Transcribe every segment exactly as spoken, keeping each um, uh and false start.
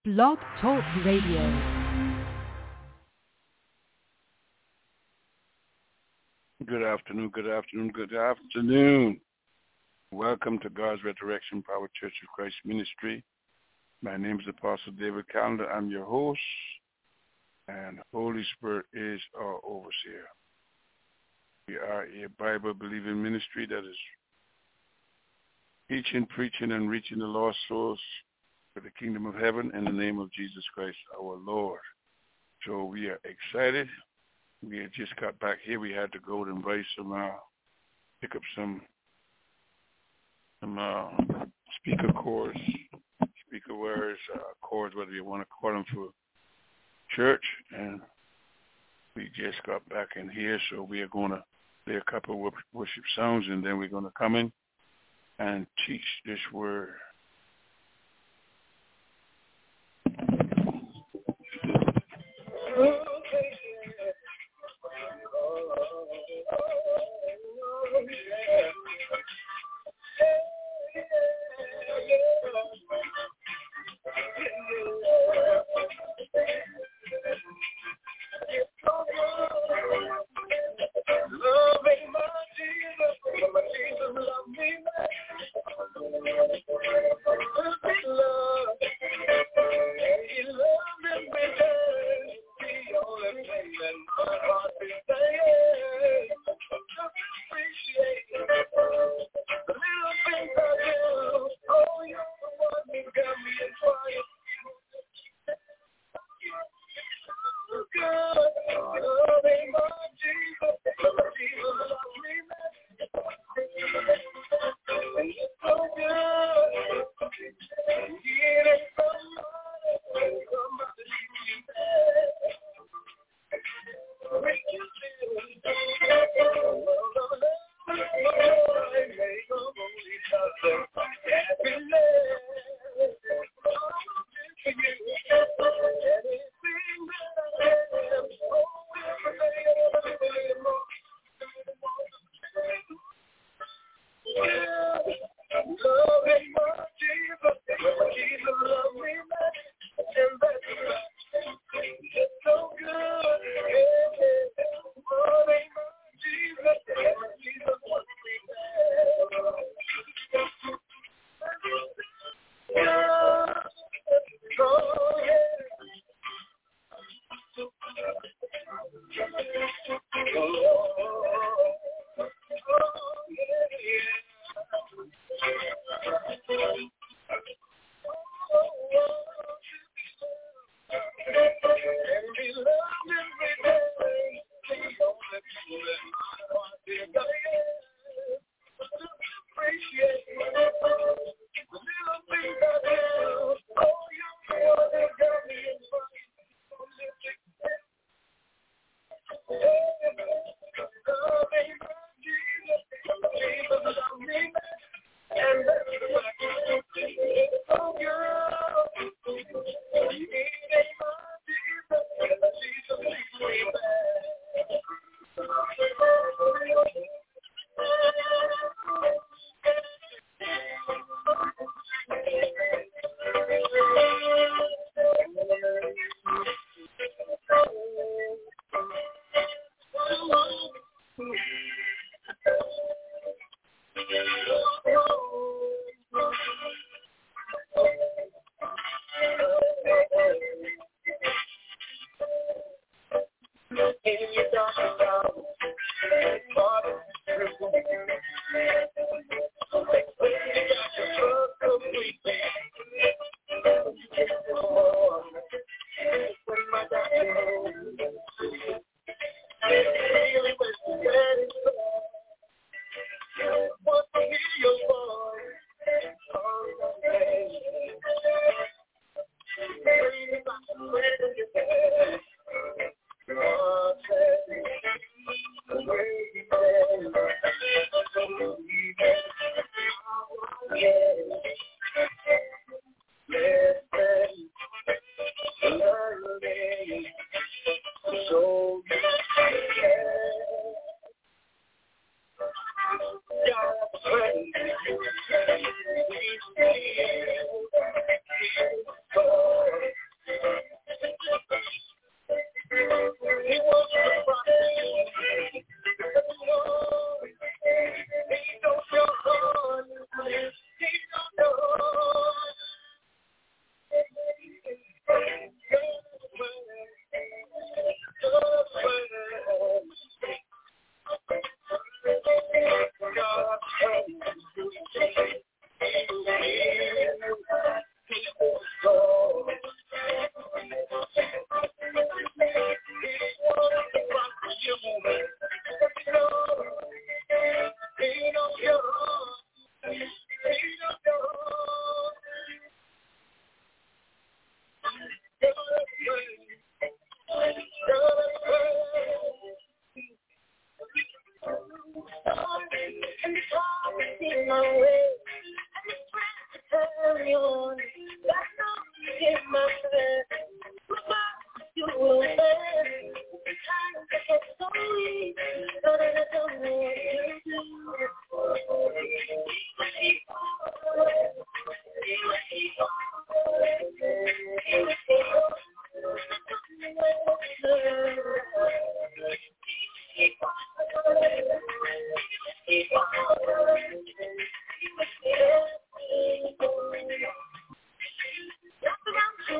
Blog Talk Radio. Good afternoon, good afternoon, good afternoon. Welcome to God's Resurrection Power Church of Christ Ministry. My name is Apostle David Calendar. I'm your host, and Holy Spirit is our overseer. We are a Bible-believing ministry that is teaching, preaching, and reaching the lost souls for the kingdom of heaven in the name of Jesus Christ, our Lord. So we are excited. We had just got back here. We had to go and invite some, uh, pick up some, some uh, speaker cords, speaker wares, uh, cords, whatever you want to call them, for church. And we just got back in here, so we are going to play a couple of worship songs, and then we're going to come in and teach this word.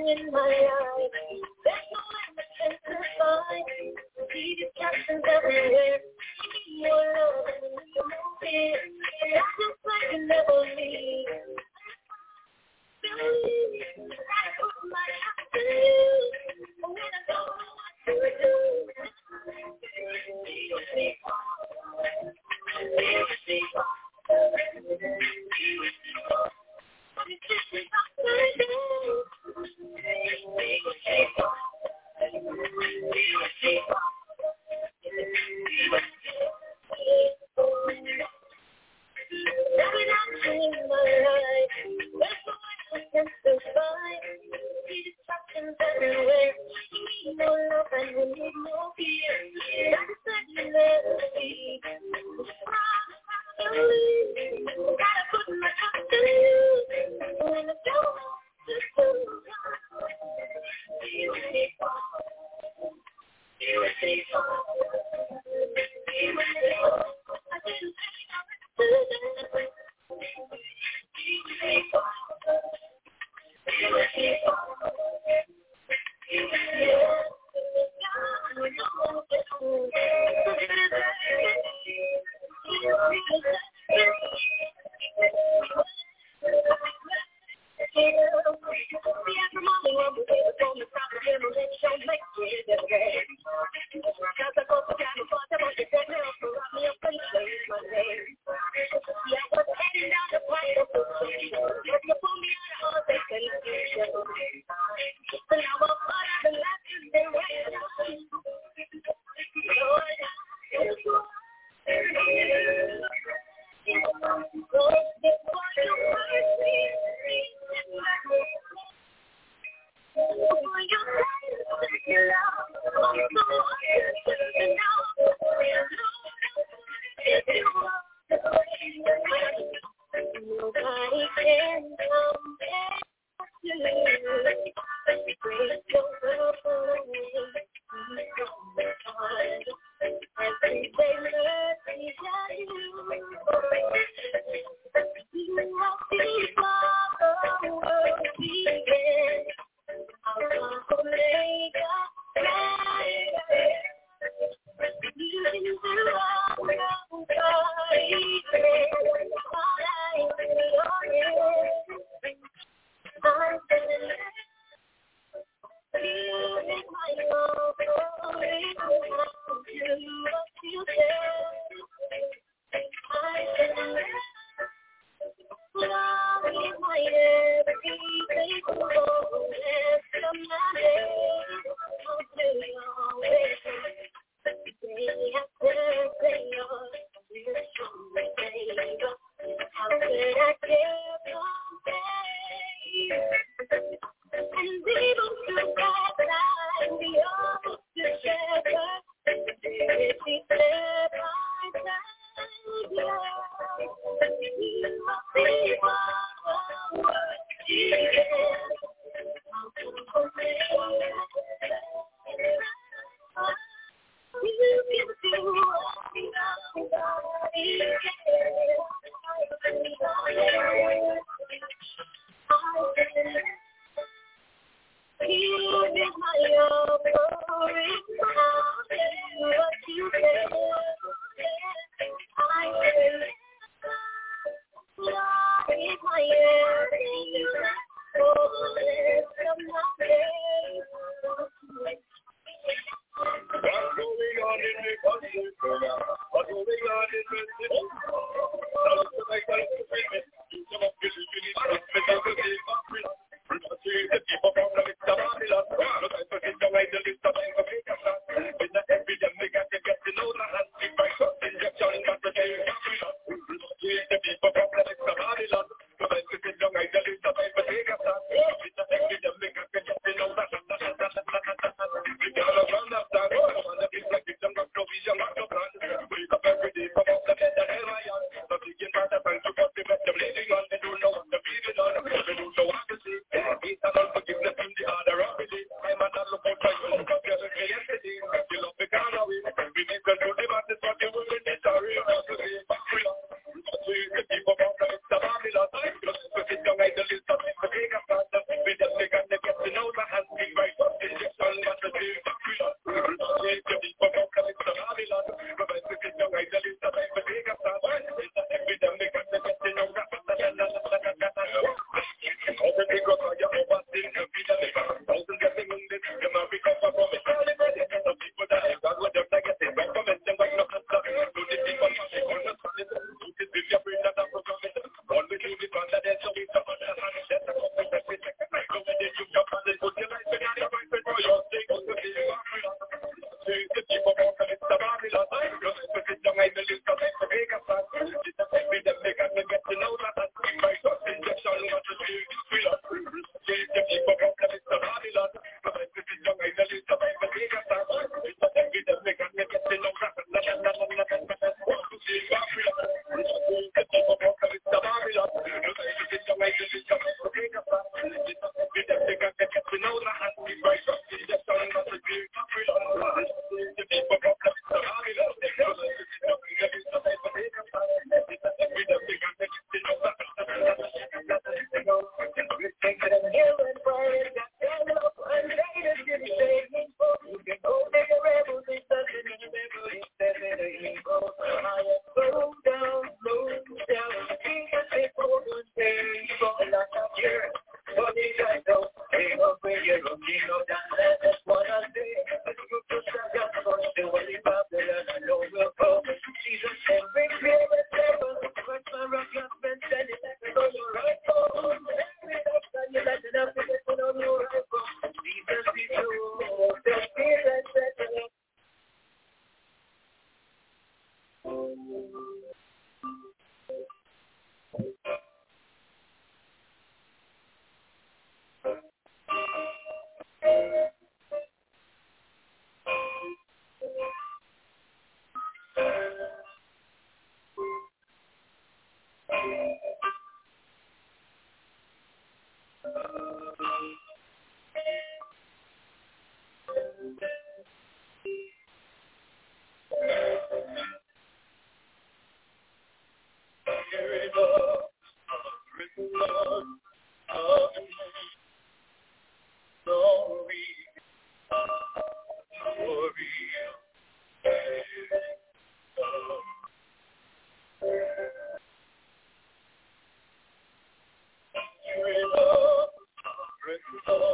in my life. There's no limit to find. See distractions everywhere. Your love and your fear. That's just like you never leave. Believe I put my heart to you. When I don't know what to do. Be with me. Be with me. Be with me.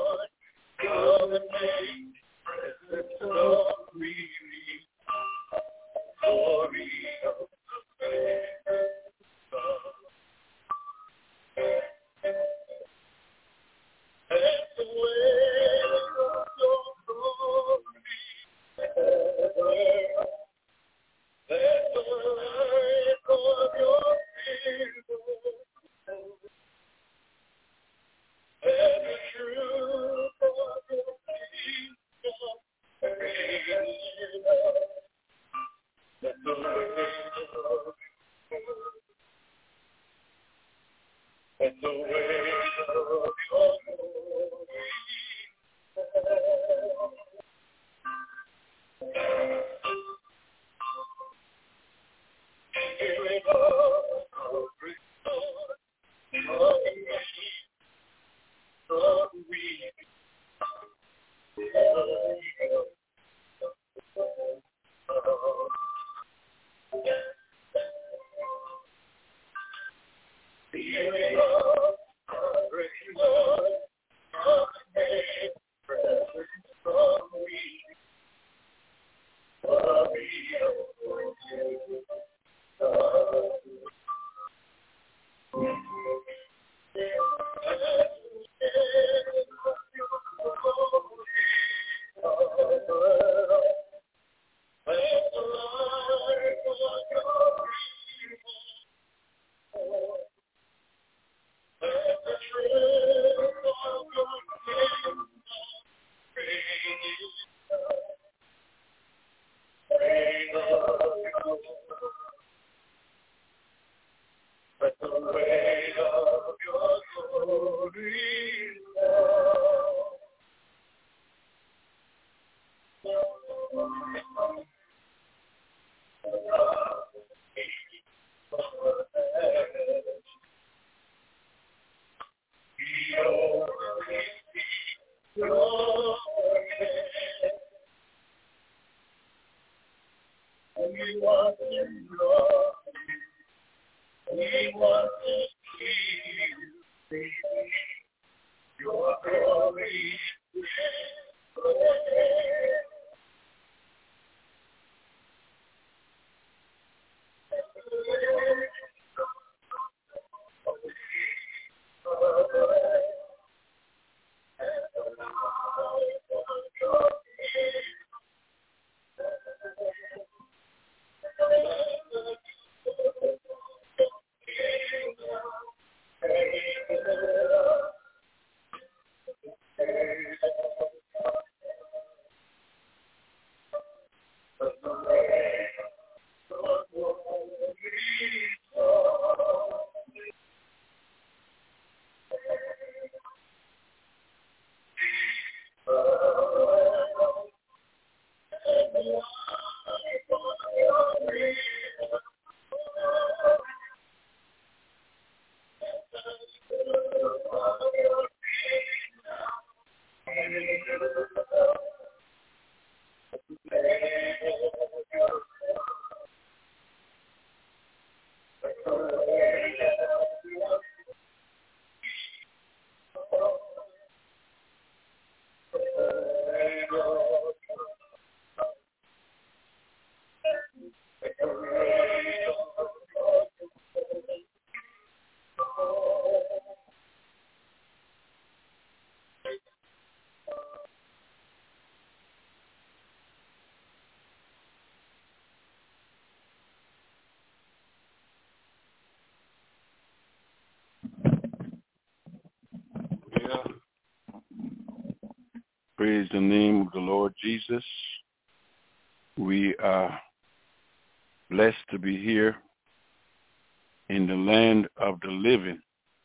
Praise the name of the Lord Jesus. We are blessed to be here in the land of the living.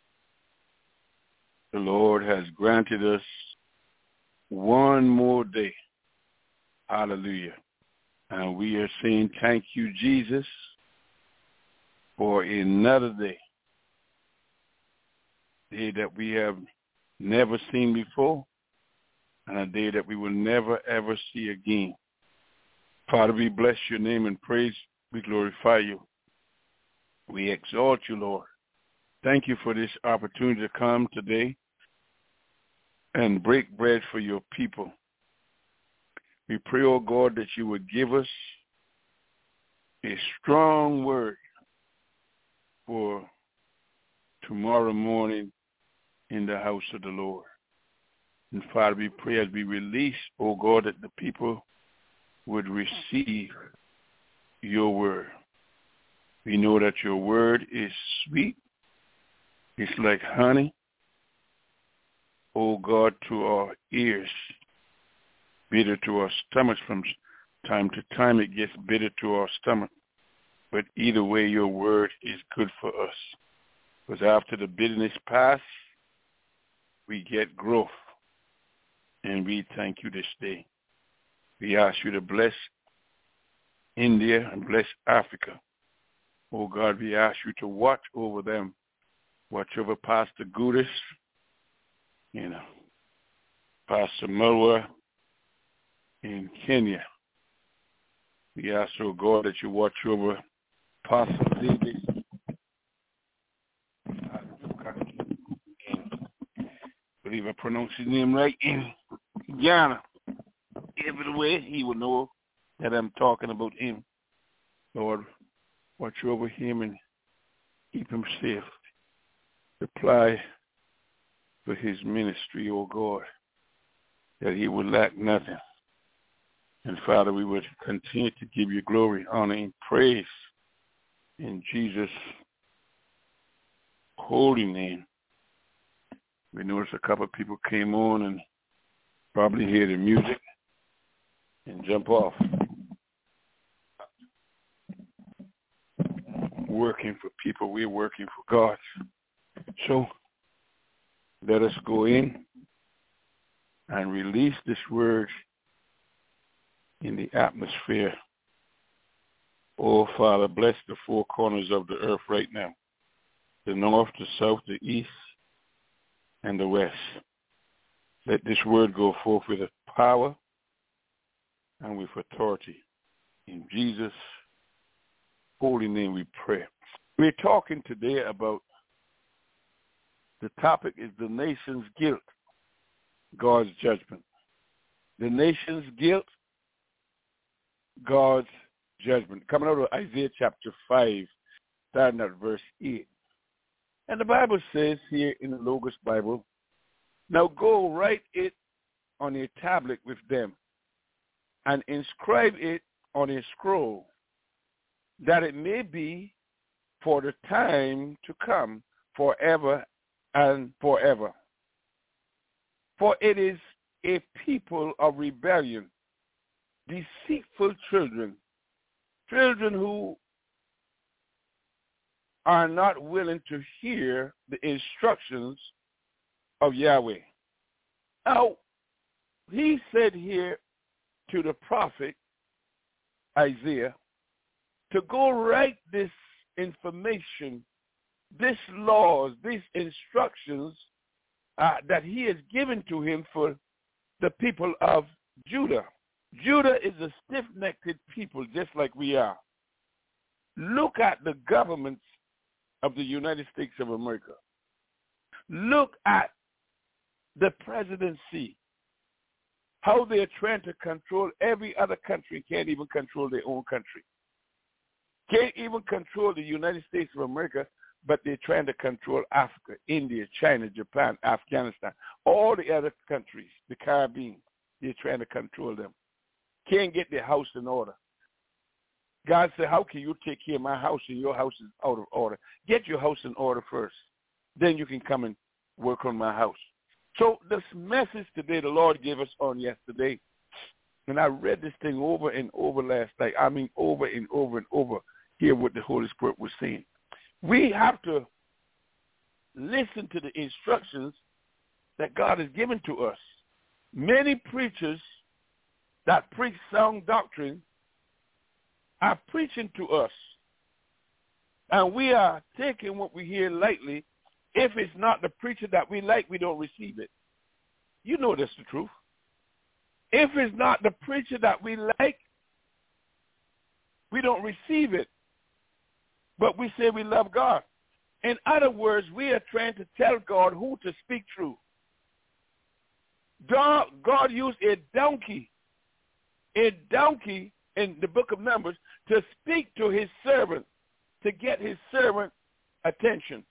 The Lord has granted us one more day. Hallelujah. And we are saying thank you, Jesus, for another day. Day that we have never seen before, and a day that we will never, ever see again. Father, we bless your name and praise. We glorify you. We exalt you, Lord. Thank you for this opportunity to come today and break bread for your people. We pray, oh God, that you would give us a strong word for tomorrow morning in the house of the Lord. And Father, we pray as we release, oh God, that the people would receive your word. We know that your word is sweet. It's like honey, oh God, to our ears, bitter to our stomachs. From time to time it gets bitter to our stomach. But either way, your word is good for us. Because after the bitterness passes, we get growth. And we thank you this day. We ask you to bless India and bless Africa. Oh God, we ask you to watch over them. Watch over Pastor Gudis, you know, Pastor Mulwa in Kenya. We ask, oh God, that you watch over Pastor David. I believe I pronounced his name right, in Ghana. Everywhere he will know that I'm talking about him. Lord, watch over him and keep him safe. Supply for his ministry, oh God, that he would lack nothing. And Father, we would continue to give you glory, honor, and praise in Jesus' holy name. We noticed a couple of people came on and probably hear the music and jump off. Working for people, we're working for God. So let us go in and release this word in the atmosphere. Oh, Father, bless the four corners of the earth right now, the north, the south, the east, and the west. Let this word go forth with power and with authority. In Jesus' holy name we pray. We're talking today about, the topic is the nation's guilt, God's judgment. The nation's guilt, God's judgment. Coming out of Isaiah chapter five, starting at verse eight. And the Bible says here in the Logos Bible, now go write it on a tablet with them and inscribe it on a scroll, that it may be for the time to come forever and forever. For it is a people of rebellion, deceitful children, children who are not willing to hear the instructions of Yahweh. Now, he said here to the prophet Isaiah to go write this information, these laws, these instructions uh, that he has given to him for the people of Judah. Judah is a stiff-necked people just like we are. Look at the governments of the United States of America. Look at the presidency, how they're trying to control every other country, can't even control their own country. Can't even control the United States of America, but they're trying to control Africa, India, China, Japan, Afghanistan, all the other countries, the Caribbean. They're trying to control them. Can't get their house in order. God said, how can you take care of my house and your house is out of order? Get your house in order first. Then you can come and work on my house. So this message today the Lord gave us on yesterday, and I read this thing over and over last night. I mean over and over and over, hear what the Holy Spirit was saying. We have to listen to the instructions that God has given to us. Many preachers that preach sound doctrine are preaching to us, and we are taking what we hear lightly. If it's not the preacher that we like, we don't receive it. You know that's the truth. If it's not the preacher that we like, we don't receive it. But we say we love God. In other words, we are trying to tell God who to speak through. God used a donkey, a donkey in the book of Numbers to speak to his servant, to get his servant attention.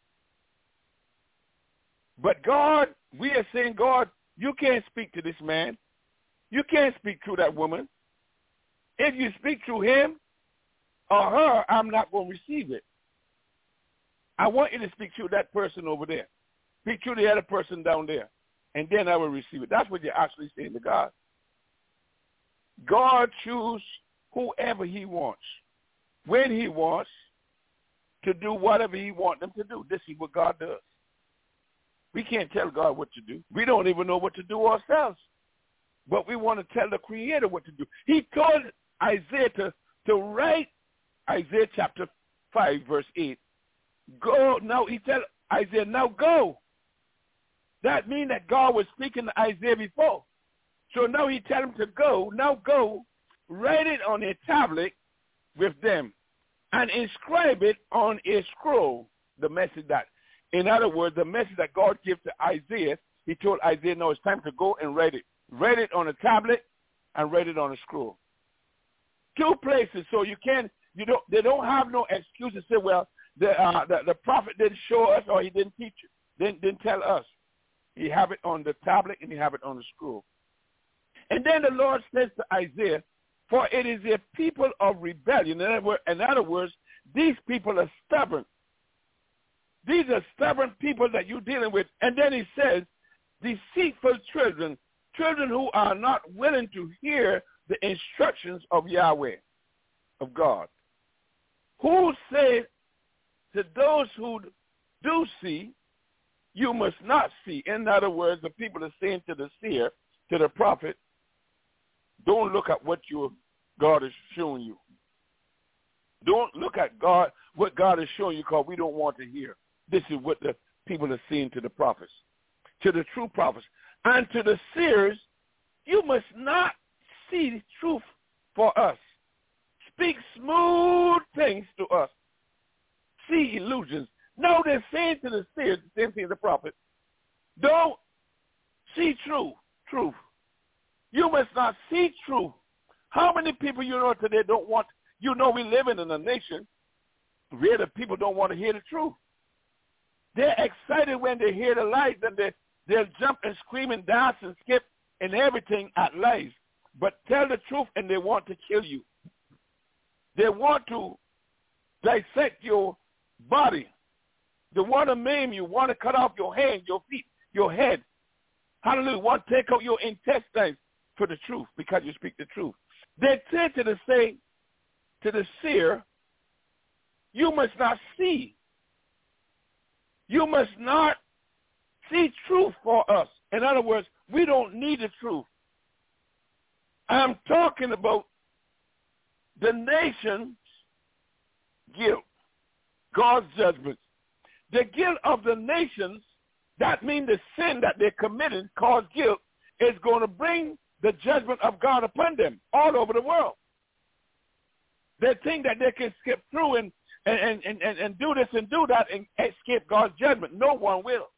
But God, we are saying, God, you can't speak to this man. You can't speak through that woman. If you speak through him or her, I'm not going to receive it. I want you to speak through that person over there. Speak through the other person down there, and then I will receive it. That's what you're actually saying to God. God chooses whoever he wants, when he wants, to do whatever he wants them to do. This is what God does. We can't tell God what to do. We don't even know what to do ourselves. But we want to tell the Creator what to do. He told Isaiah to, to write Isaiah chapter five, verse eight. Go. Now he tell Isaiah, now go. That means that God was speaking to Isaiah before. So now he tell him to go. Now go. Write it on a tablet with them and inscribe it on a scroll, the message that. In other words, the message that God gives to Isaiah, he told Isaiah, no, it's time to go and write it. Write it on a tablet and write it on a scroll. Two places, so you can, you don't, they don't have no excuse to say, well, the, uh, the, the prophet didn't show us or he didn't teach it, didn't, didn't tell us. He have it on the tablet and he have it on the scroll. And then the Lord says to Isaiah, for it is a people of rebellion. In other words, in other words these people are stubborn. These are stubborn people that you're dealing with. And then he says, deceitful children, children who are not willing to hear the instructions of Yahweh, of God, who say to those who do see, you must not see. In other words, the people are saying to the seer, to the prophet, don't look at what your God is showing you. Don't look at God, what God is showing you, because we don't want to hear. This is what the people are saying to the prophets, to the true prophets. And to the seers, you must not see the truth for us. Speak smooth things to us. See illusions. No, they're saying to the seers, the same thing as the prophet, don't see truth, truth. You must not see truth. How many people you know today don't want, you know we live in a nation where the people don't want to hear the truth. They're excited when they hear the lies, and they, they'll jump and scream and dance and skip and everything at lies. But tell the truth and they want to kill you. They want to dissect your body. They want to maim you, want to cut off your hands, your feet, your head. Hallelujah. Want to take out your intestines for the truth because you speak the truth. They tend to say to the seer, you must not see. You must not see truth for us. In other words, we don't need the truth. I'm talking about the nation's guilt, God's judgment. The guilt of the nations, that means the sin that they committed caused guilt, is going to bring the judgment of God upon them all over the world. They think that they can skip through and, and, and, and, and do this and do that and escape God's judgment. No one will.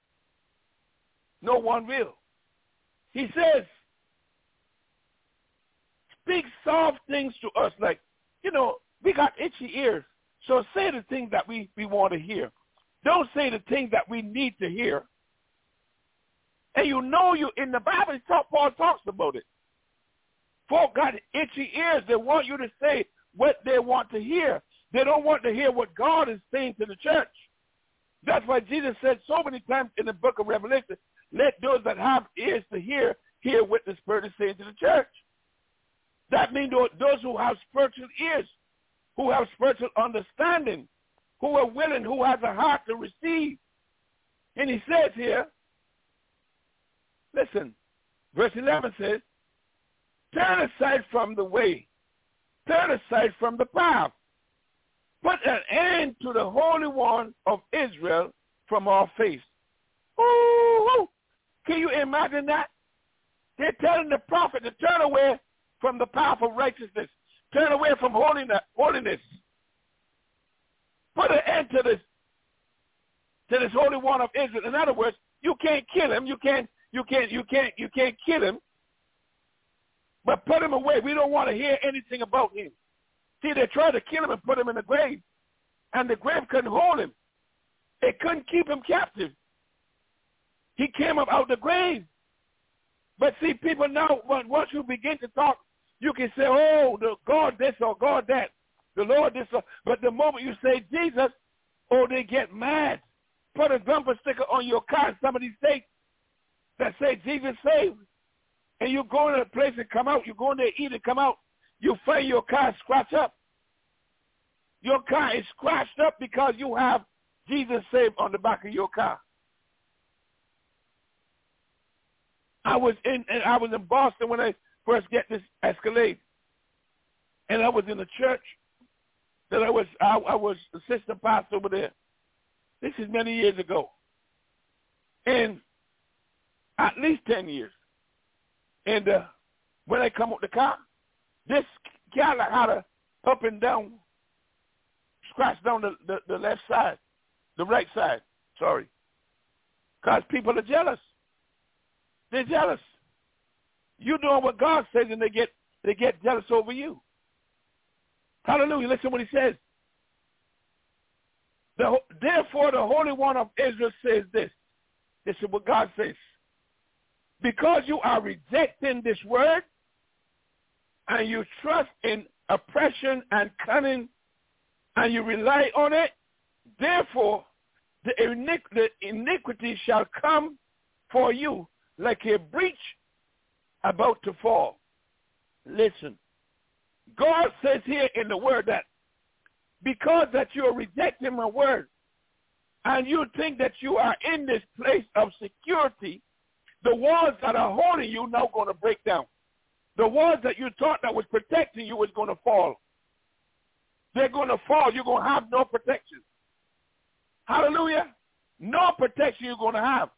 No one will. He says, speak soft things to us. Like, you know, we got itchy ears. So say the things that we, we want to hear. Don't say the things that we need to hear. And you know, you in the Bible, Paul talks about it. Folk got itchy ears. They want you to say what they want to hear. They don't want to hear what God is saying to the church. That's why Jesus said so many times in the book of Revelation, let those that have ears to hear, hear what the Spirit is saying to the church. That means those who have spiritual ears, who have spiritual understanding, who are willing, who has a heart to receive. And he says here, listen, verse eleven says, turn aside from the way. Turn aside from the path. Put an end to the Holy One of Israel from our face. Ooh, can you imagine that? They're telling the prophet to turn away from the path of righteousness. Turn away from holiness. holiness. Put an end to this, to this Holy One of Israel. In other words, you can't kill him. You can't you can't, you can't, you can't kill him, but put him away. We don't want to hear anything about him. See, they tried to kill him and put him in the grave, and the grave couldn't hold him. It couldn't keep him captive. He came up out the grave. But see, people now, once you begin to talk, you can say, oh, the God this or God that, the Lord this or, but the moment you say Jesus, oh, they get mad. Put a bumper sticker on your car in some of these states that say Jesus saved. And you go in a place and come out, you go in there, eat and come out, you find your car scratched up. Your car is scratched up because you have Jesus saved on the back of your car. I was in and I was in Boston when I first get this Escalade, and I was in a church that I was I, I was assistant pastor over there. This is many years ago, and at least ten years. And uh, when I come out the car, this guy had a up and down scratch down the, the, the left side, the right side. Sorry, because people are jealous. They're jealous. You doing what God says, and they get they get jealous over you. Hallelujah. Listen what he says. The, Therefore, the Holy One of Israel says this. This is what God says. Because you are rejecting this word, and you trust in oppression and cunning, and you rely on it, therefore, the, iniqu- the iniquity shall come for you like a breach about to fall. Listen, God says here in the word that because that you're rejecting my word and you think that you are in this place of security, the walls that are holding you now going to break down. The walls that you thought that was protecting you was going to fall. They're going to fall. You're going to have no protection. Hallelujah. No protection you're going to have.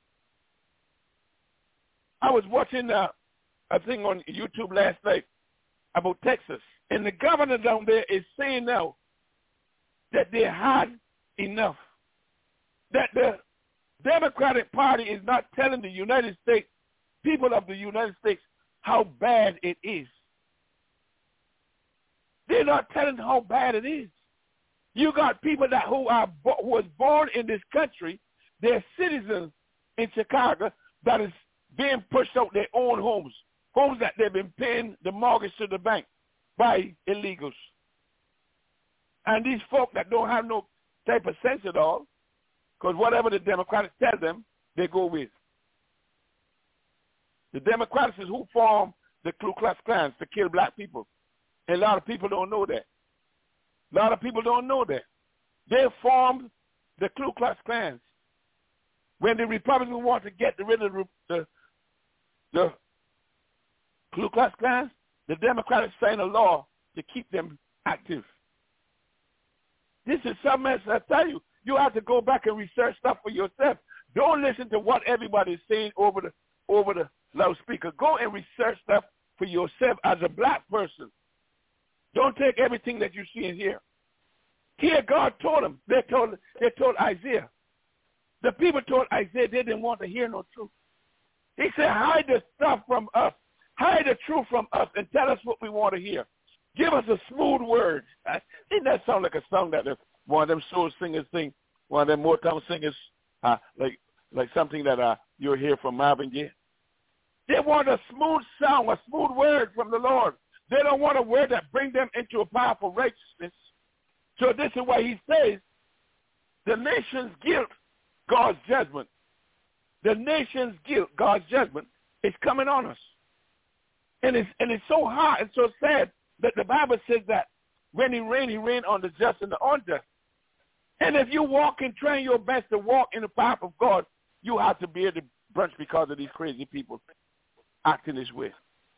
I was watching uh, a thing on YouTube last night about Texas, and the governor down there is saying now that they had enough, that the Democratic Party is not telling the United States, people of the United States, how bad it is. They're not telling how bad it is. You got people that who are who was born in this country, they're citizens in Chicago that is being pushed out their own homes, homes that they've been paying the mortgage to the bank by illegals. And these folk that don't have no type of sense at all, because whatever the Democrats tell them, they go with. The Democrats is who formed the Ku Klux Klan to kill black people. And a lot of people don't know that. A lot of people don't know that. They formed the Ku Klux Klans. When the Republicans want to get rid of the, the, the Ku Klux Klans, the Democrats sign a law to keep them active. This is something else I tell you. You have to go back and research stuff for yourself. Don't listen to what everybody is saying over the over the loudspeaker. Go and research stuff for yourself as a black person. Don't take everything that you see and hear. Here, God told them. They told they told Isaiah. The people told Isaiah they didn't want to hear no truth. He said, hide the stuff from us. Hide the truth from us and tell us what we want to hear. Give us a smooth word. Didn't that sound like a song that one of them soul singers sing, one of them Motown singers, uh, like like something that uh, you'll hear from Marvin Gaye? They want a smooth sound, a smooth word from the Lord. They don't want a word that brings them into a powerful righteousness. So this is why he says, the nation's guilt, God's judgment. The nation's guilt, God's judgment, is coming on us. And it's, and it's so hard and so sad that the Bible says that when he reign, he reign on the just and the unjust. And if you walk and train your best to walk in the path of God, you have to be able to brunch because of these crazy people acting this way.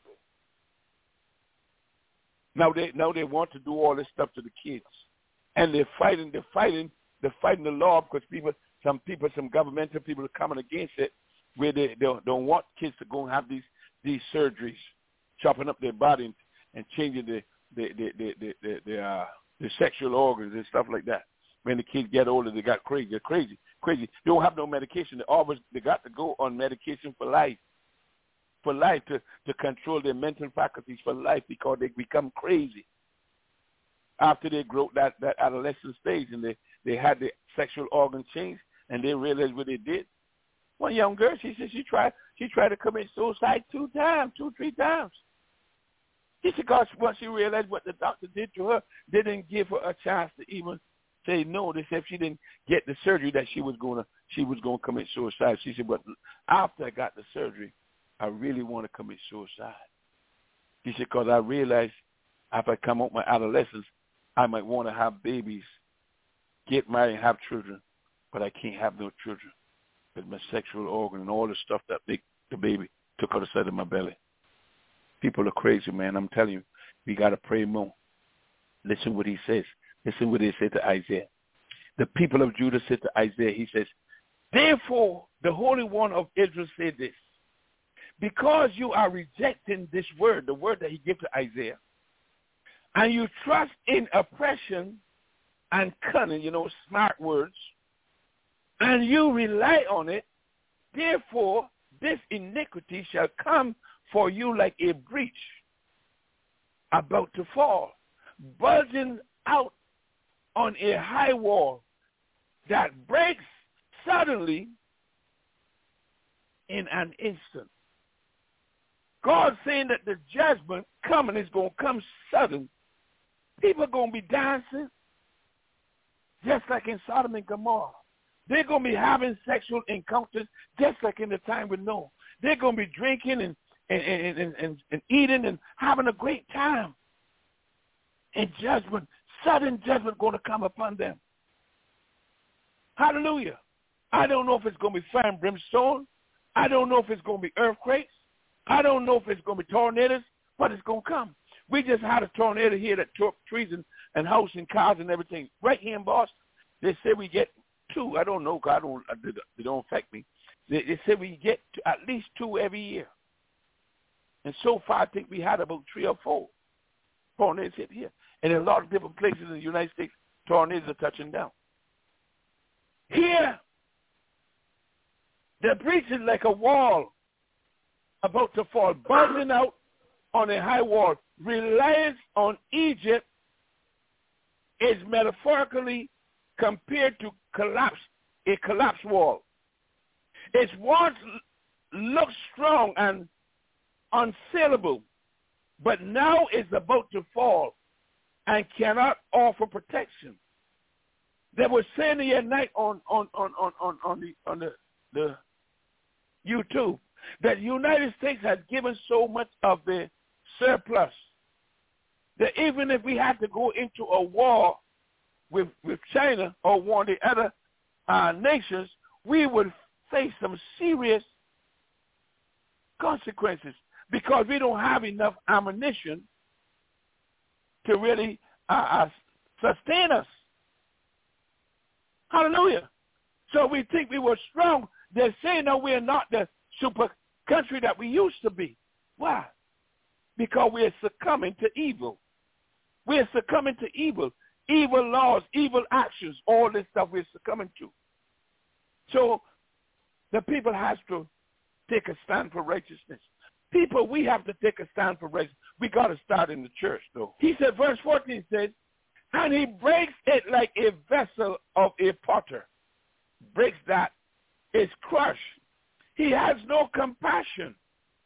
Now they now they want to do all this stuff to the kids, and they're fighting. They're fighting. They're fighting the law because people, some people, some governmental people are coming against it, where they, they don't, don't want kids to go and have these these surgeries, chopping up their body and, and changing the the the the the, the, the, uh, the sexual organs and stuff like that. When the kids get older, they got crazy. They're crazy crazy. They don't have no medication. They always they got to go on medication for life, for life to, to control their mental faculties for life because they become crazy after they grow that, that adolescent stage and they, they had the sexual organ change and they realized what they did. One young girl, she said she tried she tried to commit suicide two times, two, three times. She said because once she realized what the doctor did to her, they didn't give her a chance to even say no. They said if she didn't get the surgery that she was gonna she was gonna commit suicide. She said, but after I got the surgery, I really want to commit suicide. She said because I realized after I come out my adolescence, I might want to have babies, get married and have children, but I can't have no children with my sexual organ and all the stuff that make the baby took out the side of my belly. People are crazy, man. I'm telling you, we got to pray more. Listen what he says. Listen what he said to Isaiah. The people of Judah said to Isaiah, he says, therefore, the Holy One of Israel said this, because you are rejecting this word, the word that he gave to Isaiah, and you trust in oppression and cunning, you know, smart words, and you rely on it, therefore, this iniquity shall come for you like a breach about to fall, bulging out on a high wall that breaks suddenly in an instant. God saying that the judgment coming is going to come sudden. People are going to be dancing just like in Sodom and Gomorrah. They're going to be having sexual encounters just like in the time with Noah. They're going to be drinking and, and, and, and, and, and eating and having a great time. And judgment, sudden judgment going to come upon them. Hallelujah. I don't know if it's going to be fire and brimstone. I don't know if it's going to be earthquakes. I don't know if it's going to be tornadoes, but it's going to come. We just had a tornado here that tore up trees and, and houses and cars and everything. Right here in Boston, they say we get two. I don't know. God don't, they don't affect me. They, they say we get to at least two every year. And so far, I think we had about three or four tornadoes hit here. And in a lot of different places in the United States, tornadoes are touching down. Here, the breach is like a wall about to fall, buzzing out on a high wall. Reliance on Egypt is metaphorically compared to collapse, a collapsed wall. Its walls look strong and unsaleable, but now it's about to fall and cannot offer protection. They were saying the other night on on on on on, on the on the, the YouTube that the United States had given so much of the surplus that even if we had to go into a war with with China or one of the other uh, nations, we would face some serious consequences because we don't have enough ammunition to really uh, uh, sustain us. Hallelujah. So we think we were strong. They're saying that we're not the super country that we used to be. Why? Because we're succumbing to evil. We're succumbing to evil. Evil laws, evil actions, all this stuff we're succumbing to. So the people has to take a stand for righteousness. People, we have to take a stand for righteousness. We got to start in the church, though. He said, verse fourteen says, and he breaks it like a vessel of a potter. Breaks that. It's crushed. He has no compassion.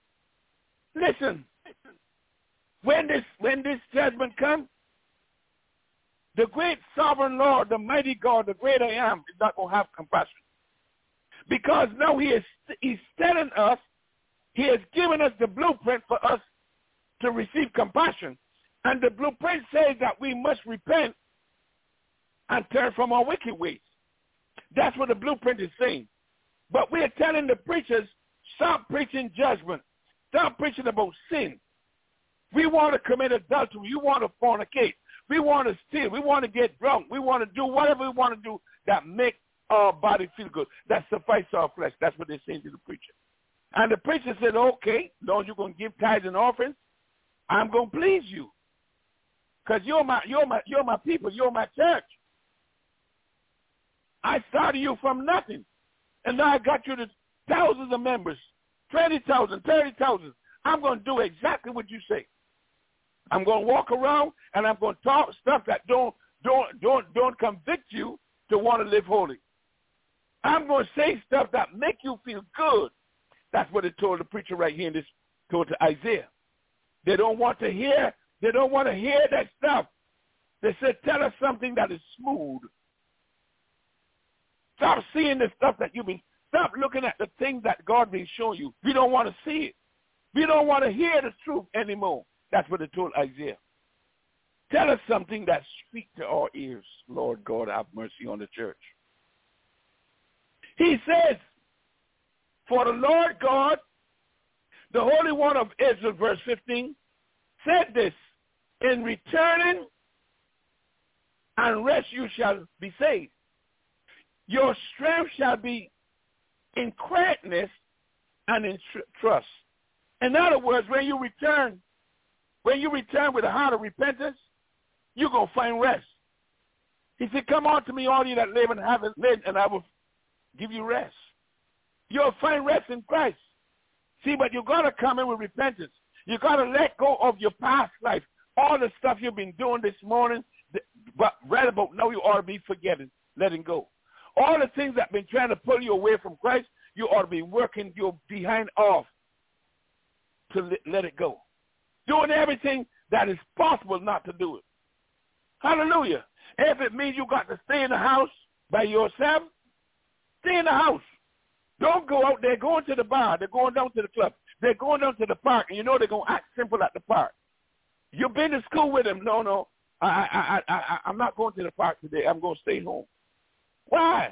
Listen, when this when this judgment comes, the great sovereign Lord, the mighty God, the great I am, is not going to have compassion. Because now he is he's telling us, he has given us the blueprint for us to receive compassion. And the blueprint says that we must repent and turn from our wicked ways. That's what the blueprint is saying. But we're telling the preachers, stop preaching judgment. Stop preaching about sin. We want to commit adultery. We want to fornicate. We want to steal. We want to get drunk. We want to do whatever we want to do that make our body feel good, that suffice our flesh. That's what they're saying to the preacher. And the preacher said, okay, Lord, you're going to give tithes and offerings. I'm going to please you. Because you're my, you're, my, you're my people. You're my church. I started you from nothing, and now I got you to thousands of members, twenty thousand, thirty thousand. I'm going to do exactly what you say. I'm going to walk around, and I'm going to talk stuff that don't, don't, don't, don't convict you to want to live holy. I'm going to say stuff that make you feel good. That's what it told the preacher right here in this, told to Isaiah. They don't want to hear, they don't want to hear that stuff. They said, tell us something that is smooth. Stop seeing the stuff that you've been, stop looking at the things that God been showing you. We don't want to see it. We don't want to hear the truth anymore. That's what it told Isaiah. Tell us something that speaks to our ears. Lord God, have mercy on the church. He says, for the Lord God, the Holy One of Israel, verse fifteen, said this, in returning and rest you shall be saved. Your strength shall be in quietness and in tr- trust. In other words, when you return, when you return with a heart of repentance, you're going to find rest. He said, come on to me, all you that live and haven't lived, and I will give you rest. You'll find rest in Christ. See, but you got to come in with repentance. You got to let go of your past life. All the stuff you've been doing this morning, but right about now you ought to be forgetting, letting go. All the things that have been trying to pull you away from Christ, you ought to be working your behind off to let it go. Doing everything that is possible not to do it. Hallelujah. If it means you got to stay in the house by yourself, stay in the house. Don't go out there going to the bar. They're going down to the club. They're going down to the park, and you know they're going to act simple at the park. You've been to school with them. No, no, I, I, I, I, I'm not going to the park today. I'm going to stay home. Why?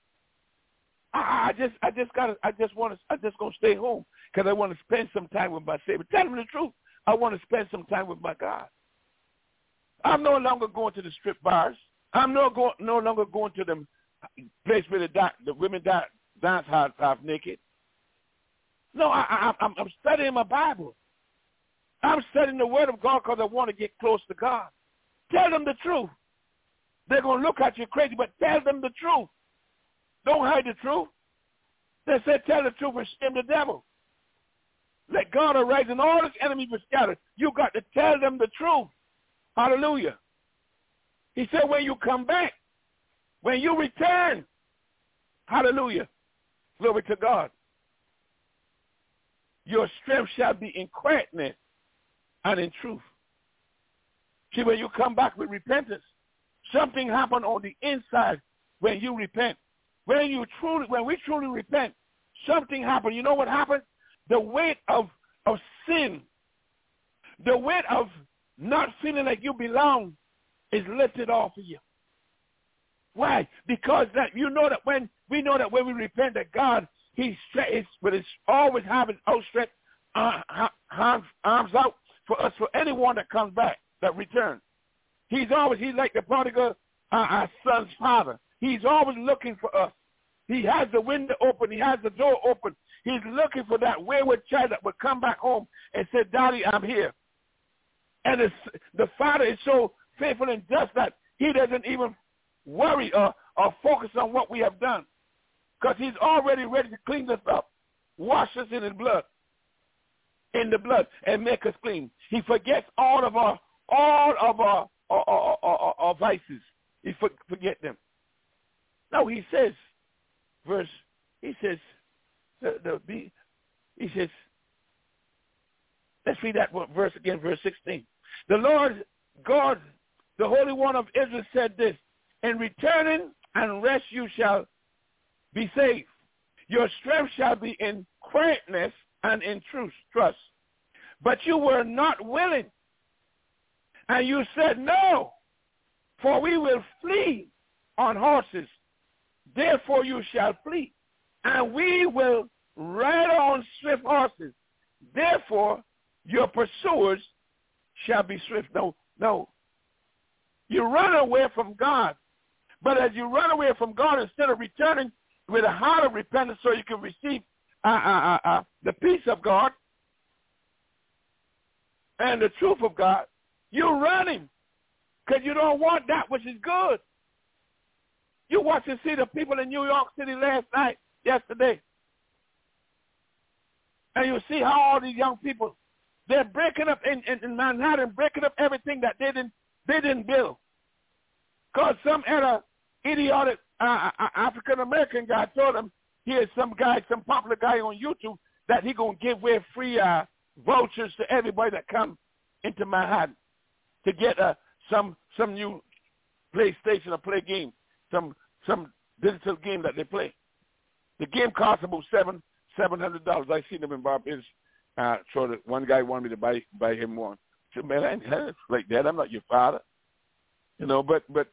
I, I just, I just got to, I just want to, I just going to stay home because I want to spend some time with my Savior. Tell them the truth. I want to spend some time with my God. I'm no longer going to the strip bars. I'm no, go, no longer going to the place where the, the women dance, dance half, half naked. No, I, I, I'm, I'm studying my Bible. I'm studying the Word of God because I want to get close to God. Tell them the truth. They're going to look at you crazy, but tell them the truth. Don't hide the truth. They said tell the truth and shame the devil. Let God arise and all his enemies be scattered. You got to tell them the truth. Hallelujah. He said when you come back, when you return, hallelujah, glory to God, your strength shall be in quietness and in truth. See, when you come back with repentance, something happened on the inside when you repent. When you truly, when we truly repent, something happened. You know what happened? The weight of, of sin, the weight of not feeling like you belong is lifted off of you. Why? Because that you know that when we know that when we repent that God, He stretches, but it's always having outstretched uh, arms, arms out for us, for anyone that comes back, that returns. He's always, he's like the prodigal uh, our son's father. He's always looking for us. He has the window open. He has the door open. He's looking for that wayward child that would come back home and say, Daddy, I'm here. And the, the father is so faithful and just that he doesn't even worry or, or focus on what we have done, because he's already ready to clean us up, wash us in his blood, in the blood, and make us clean. He forgets all of our all of our, our, our, our, our vices. He for, forget them. No, he says, verse, he says, the, the, he says, let's read that verse again, verse sixteen. The Lord God, the Holy One of Israel, said this, in returning and rest you shall be saved. Your strength shall be in quietness and in truth, trust. But you were not willing. And you said, no, for we will flee on horses. Therefore you shall flee. And we will ride on swift horses. Therefore your pursuers shall be swift. No, no. You run away from God. But as you run away from God, instead of returning with a heart of repentance so you can receive uh, uh, uh, uh, the peace of God and the truth of God, you're running because you don't want that which is good. You watch and see the people in New York City last night, yesterday. And you see how all these young people, they're breaking up in, in, in Manhattan, breaking up everything that they didn't, they didn't build. Because some other idiotic uh, African-American guy told them, here's some guy, some popular guy on YouTube, that he going to give away free uh, vouchers to everybody that come into Manhattan to get uh, some some new PlayStation or play game, some some digital game that they play. The game costs about seven seven hundred dollars. I see them in Barbados. Uh, so that one guy wanted me to buy buy him one. I said, man, I ain't like that. I'm not your father, you know. But but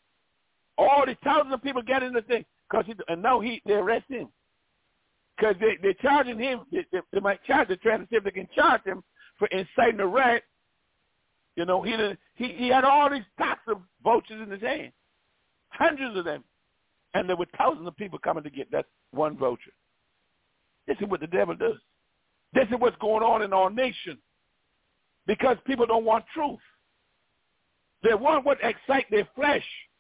all the thousands of people get in the thing because and now he they arrest him because they they're charging him. They, they, they might charge the trying to see if they can charge him for inciting a riot. You know, he he he had all these stacks of vouchers in his hand, hundreds of them, and there were thousands of people coming to get that one voucher. This is what the devil does. This is what's going on in our nation because people don't want truth. They want what excites their flesh,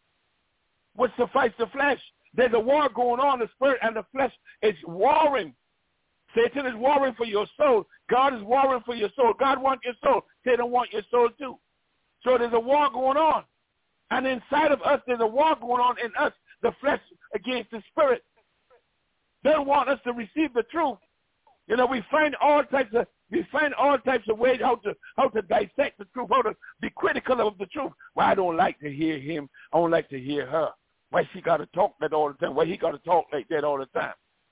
what suffice the flesh. There's a war going on. The spirit and the flesh is warring. Satan is warring for your soul. God is warring for your soul. God wants your soul. Satan wants your soul too. So there's a war going on. And inside of us, there's a war going on in us, the flesh against the spirit. They don't want us to receive the truth. You know, we find all types of we find all types of ways how to how to dissect the truth, how to be critical of the truth. Well, I don't like to hear him. I don't like to hear her. Why she got to talk that all the time? Why he got to talk like that all the time?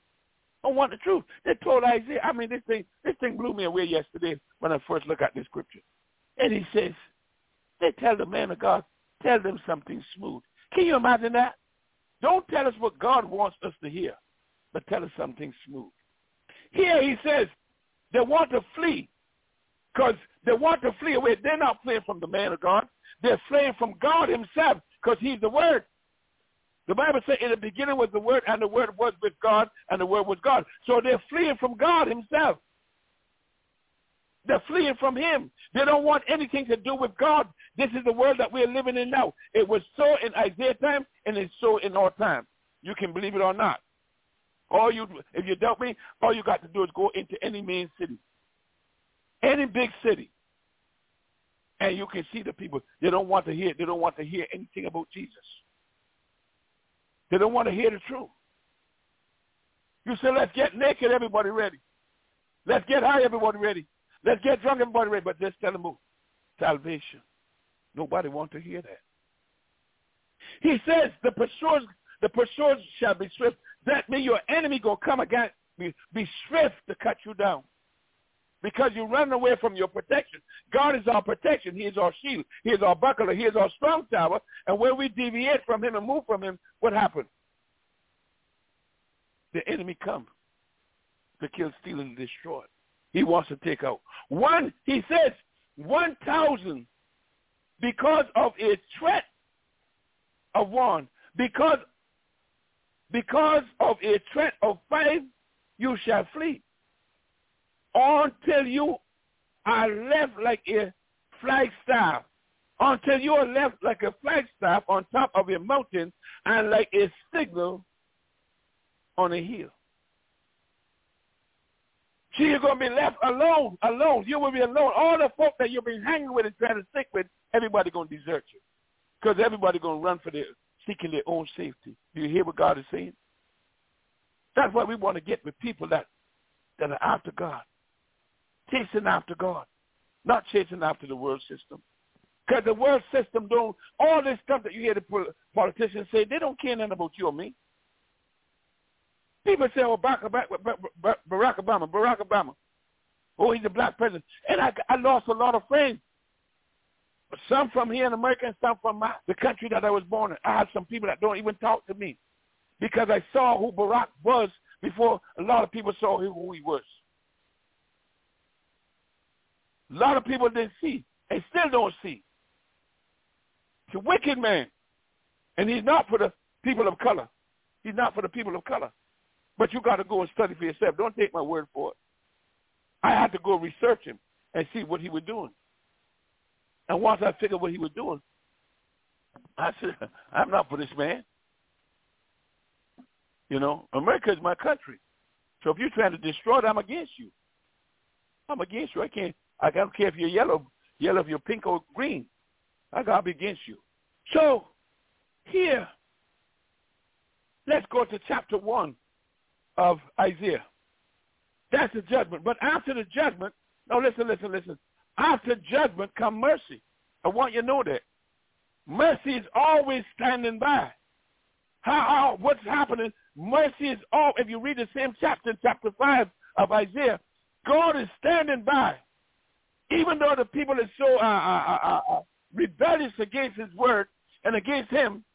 I want the truth. They told Isaiah, I mean, this thing, this thing blew me away yesterday when I first looked at this scripture. And he says, they tell the man of God, tell them something smooth. Can you imagine that? Don't tell us what God wants us to hear, but tell us something smooth. Here he says, they want to flee because they want to flee away. They're not fleeing from the man of God. They're fleeing from God himself because he's the Word. The Bible says in the beginning was the Word, and the Word was with God, and the Word was God. So they're fleeing from God himself. They're fleeing from him. They don't want anything to do with God. This is the world that we're living in now. It was so in Isaiah's time, and it's so in our time. You can believe it or not. All you, if you doubt me, all you got to do is go into any main city, any big city, and you can see the people. They don't want to hear. They don't want to hear anything about Jesus. They don't want to hear the truth. You say, let's get naked, everybody ready. Let's get high, everybody ready. Let's get drunk, everybody ready. But just tell them about salvation. Nobody wants to hear that. He says, the pursuers, the pursuers shall be swift. That means your enemy going to come against, be, be swift to cut you down. Because you run away from your protection. God is our protection. He is our shield. He is our buckler. He is our strong tower. And when we deviate from him and move from him, what happens? The enemy comes to kill, steal, and destroy. He wants to take out. One, he says, one thousand because of a threat of one. Because, because of a threat of five, you shall flee. Until you are left like a flagstaff. Until you are left like a flagstaff on top of a mountain and like a signal on a hill. See, you're going to be left alone, alone. You will be alone. All the folk that you've been hanging with and trying to stick with, everybody going to desert you. Because everybody going to run for their, seeking their own safety. Do you hear what God is saying? That's why we want to get with people that, that are after God. Chasing after God, not chasing after the world system. Because the world system don't, all this stuff that you hear the politicians say, they don't care nothing about you or me. People say, oh, Barack Obama, Barack Obama. Oh, he's a black president. And I, I lost a lot of friends. Some from here in America and some from my, the country that I was born in. I have some people that don't even talk to me because I saw who Barack was before a lot of people saw who he was. A lot of people didn't see and still don't see. He's a wicked man. And he's not for the people of color. He's not for the people of color. But you got to go and study for yourself. Don't take my word for it. I had to go research him and see what he was doing. And once I figured what he was doing, I said, I'm not for this man. You know, America is my country. So if you're trying to destroy it, I'm against you. I'm against you. I can't. I don't care if you're yellow, yellow, if you're pink or green. I gotta be against you. So here, let's go to chapter one of Isaiah. That's the judgment. But after the judgment, no, listen, listen, listen. After judgment come mercy. I want you to know that. Mercy is always standing by. How, how what's happening? Mercy is all. If you read the same chapter, chapter five of Isaiah, God is standing by. Even though the people are so uh, uh, uh, uh, rebellious against his word and against him,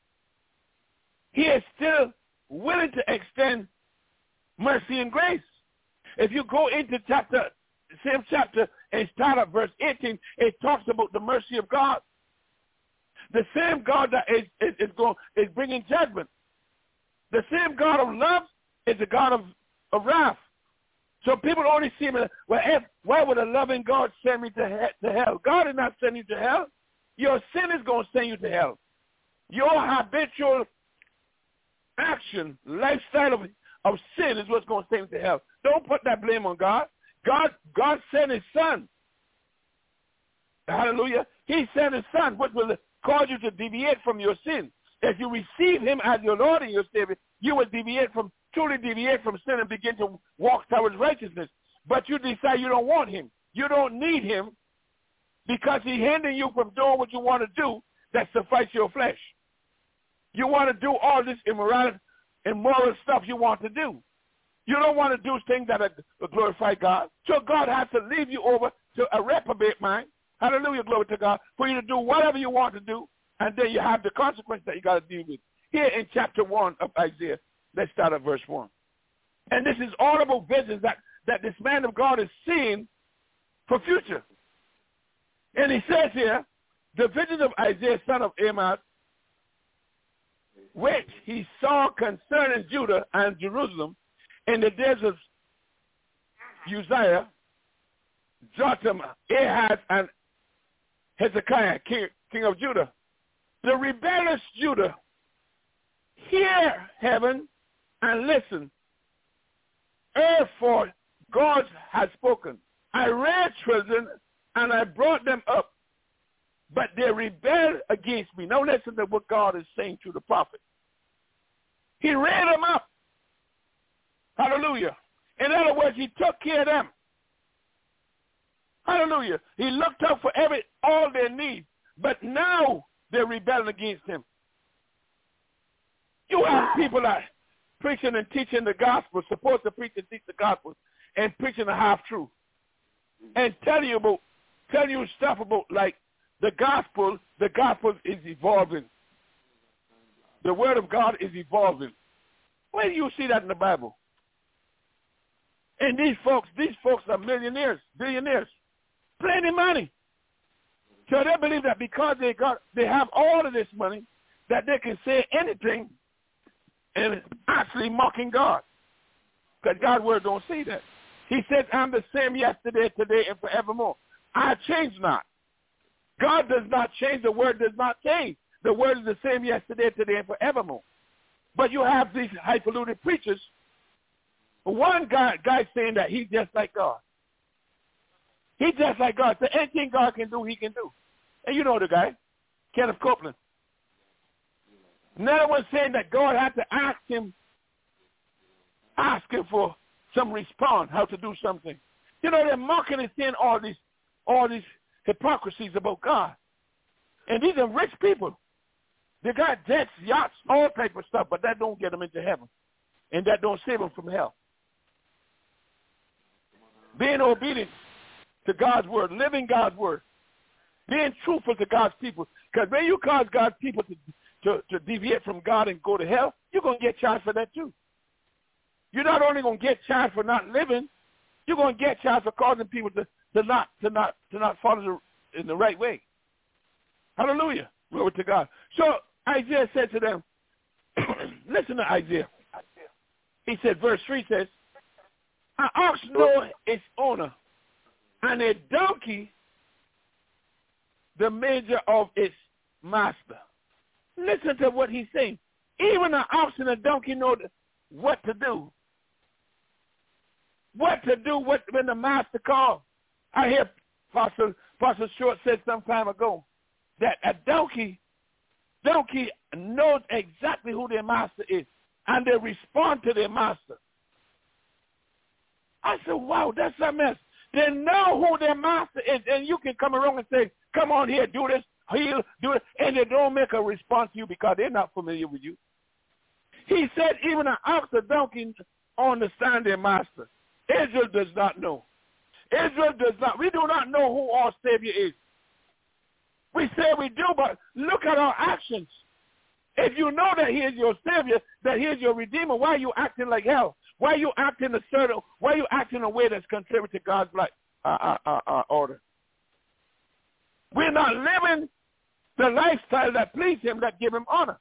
he is still willing to extend mercy and grace. If you go into chapter, same chapter, and start at verse eighteen, it talks about the mercy of God. The same God that is, is, is, going, is bringing judgment. The same God of love is the God of, of wrath. So people only see me, well, if, why would a loving God send me to, he, to hell? God is not sending you to hell. Your sin is going to send you to hell. Your habitual action, lifestyle of, of sin is what's going to send you to hell. Don't put that blame on God. God, God sent his son. Hallelujah. He sent his son, which will cause you to deviate from your sin. If you receive him as your Lord and your Savior, you will deviate from, truly deviate from sin and begin to walk towards righteousness. But you decide you don't want him. You don't need him because he's hindering you from doing what you want to do that suffice your flesh. You want to do all this immorality, immoral stuff you want to do. You don't want to do things that will glorify God. So God has to leave you over to a reprobate mind. Hallelujah, glory to God, for you to do whatever you want to do, and then you have the consequence that you got to deal with. Here in chapter one of Isaiah, let's start at verse one. And this is audible visions that, that this man of God is seeing for future. And he says here, the vision of Isaiah, son of Amos, which he saw concerning Judah and Jerusalem in the days of Uzziah, Jotham, Ahaz, and Hezekiah, king, king of Judah. The rebellious Judah, hear heaven and listen. Therefore, God has spoken. I raised children and I brought them up, but they rebelled against me. Now listen to what God is saying to the prophet. He raised them up. Hallelujah. In other words, he took care of them. Hallelujah. He looked out for every all their needs, but now they're rebelling against him. You have people that preaching and teaching the gospel, supposed to preach and teach the gospel, and preaching the half truth, and tell you about, tell you stuff about like the gospel. The gospel is evolving. The word of God is evolving. Where do you see that in the Bible? And these folks, these folks are millionaires, billionaires, plenty of money. So they believe that because they got, they have all of this money, that they can say anything and actually mocking God. Because God's word don't say that. He says, I'm the same yesterday, today, and forevermore. I change not. God does not change. The word does not change. The word is the same yesterday, today, and forevermore. But you have these highfalutin preachers. One guy, guy saying that he's just like God. He's just like God. So anything God can do, he can do. And you know the guy, Kenneth Copeland. Another one saying that God had to ask him, ask him for some response, how to do something. You know, they're mocking and saying all these, all these hypocrisies about God. And these are rich people. They got jets, yachts, all type of stuff, but that don't get them into heaven. And that don't save them from hell. Being obedient to God's word, living God's word, being truthful to God's people. Because when you cause God's people to, to, to deviate from God and go to hell, you're going to get charged for that too. You're not only going to get charged for not living, you're going to get charged for causing people to, to not to not to not follow the, in the right way. Hallelujah. Glory to God. So Isaiah said to them, listen to Isaiah. He said, verse three says, an ox knows its owner, and a donkey the manger of its master. Listen to what he's saying. Even an ox and a donkey know the, what to do. What to do what, when the master calls. I hear Pastor, Pastor Short said some time ago that a donkey, donkey knows exactly who their master is, and they respond to their master. I said, wow, that's a mess. They know who their master is, and you can come around and say, come on here, do this, heal, do it, and they don't make a response to you because they're not familiar with you. He said even an ox or donkey understand their master. Israel does not know. Israel does not. We do not know who our Savior is. We say we do, but look at our actions. If you know that he is your Savior, that he is your Redeemer, why are you acting like hell? Why are you acting a certain, why are you acting in a way that's contrary to God's like, uh, uh, uh, uh, order? We're not living the lifestyle that please him, that give him honor.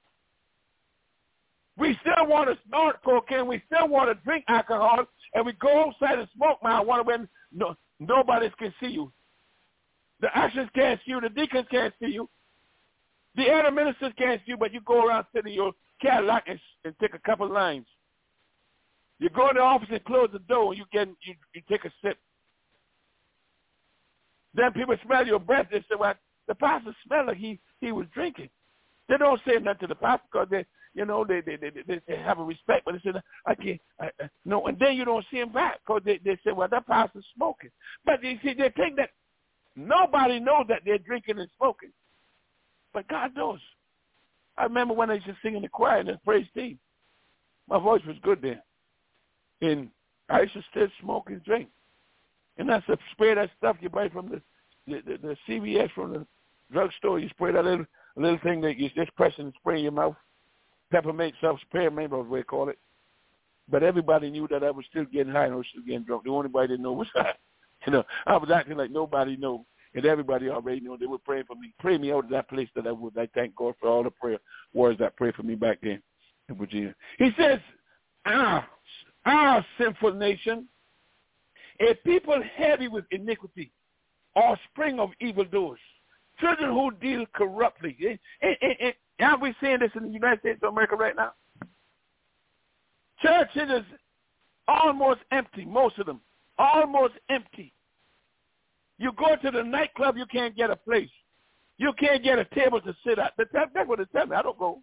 We still want to snort cocaine. We still want to drink alcohol, and we go outside and smoke marijuana when no, nobody can see you. The ushers can't see you. The deacons can't see you. The other ministers can't see you, but you go around sitting in your Cadillac and, and take a couple lines. You go in the office and close the door, and you get you, you take a sip. Then people smell your breath. They say, well, the pastor smelled like he, he was drinking. They don't say nothing to the pastor because they, you know, they they, they they they have a respect. But they say, I can't, I, I, no. And then you don't see him back because they, they say, well, that pastor's smoking. But you see, they think that nobody knows that they're drinking and smoking. But God knows. I remember when I used to sing in the choir and the praise team. My voice was good then. And I used to still smoke and drink. And that's a spray that stuff you buy from the the, the, the C V S, from the drugstore. You spray that little little thing that you just press and spray in your mouth. Peppermint self-spray, maybe was what they call it. But everybody knew that I was still getting high and I was still getting drunk. The only body didn't know was I. You know, I was acting like nobody knew. And everybody already knew. They were praying for me. Pray me out of that place that I would. I thank God for all the prayer words that prayed for me back then in Virginia. He says, our, our sinful nation, a people heavy with iniquity, offspring of evildoers, children who deal corruptly. And, and, and, and are we seeing this in the United States of America right now? Churches is almost empty, most of them, almost empty. You go to the nightclub, you can't get a place. You can't get a table to sit at. That's what they tell me. I don't go.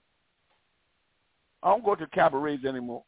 I don't go to cabarets anymore.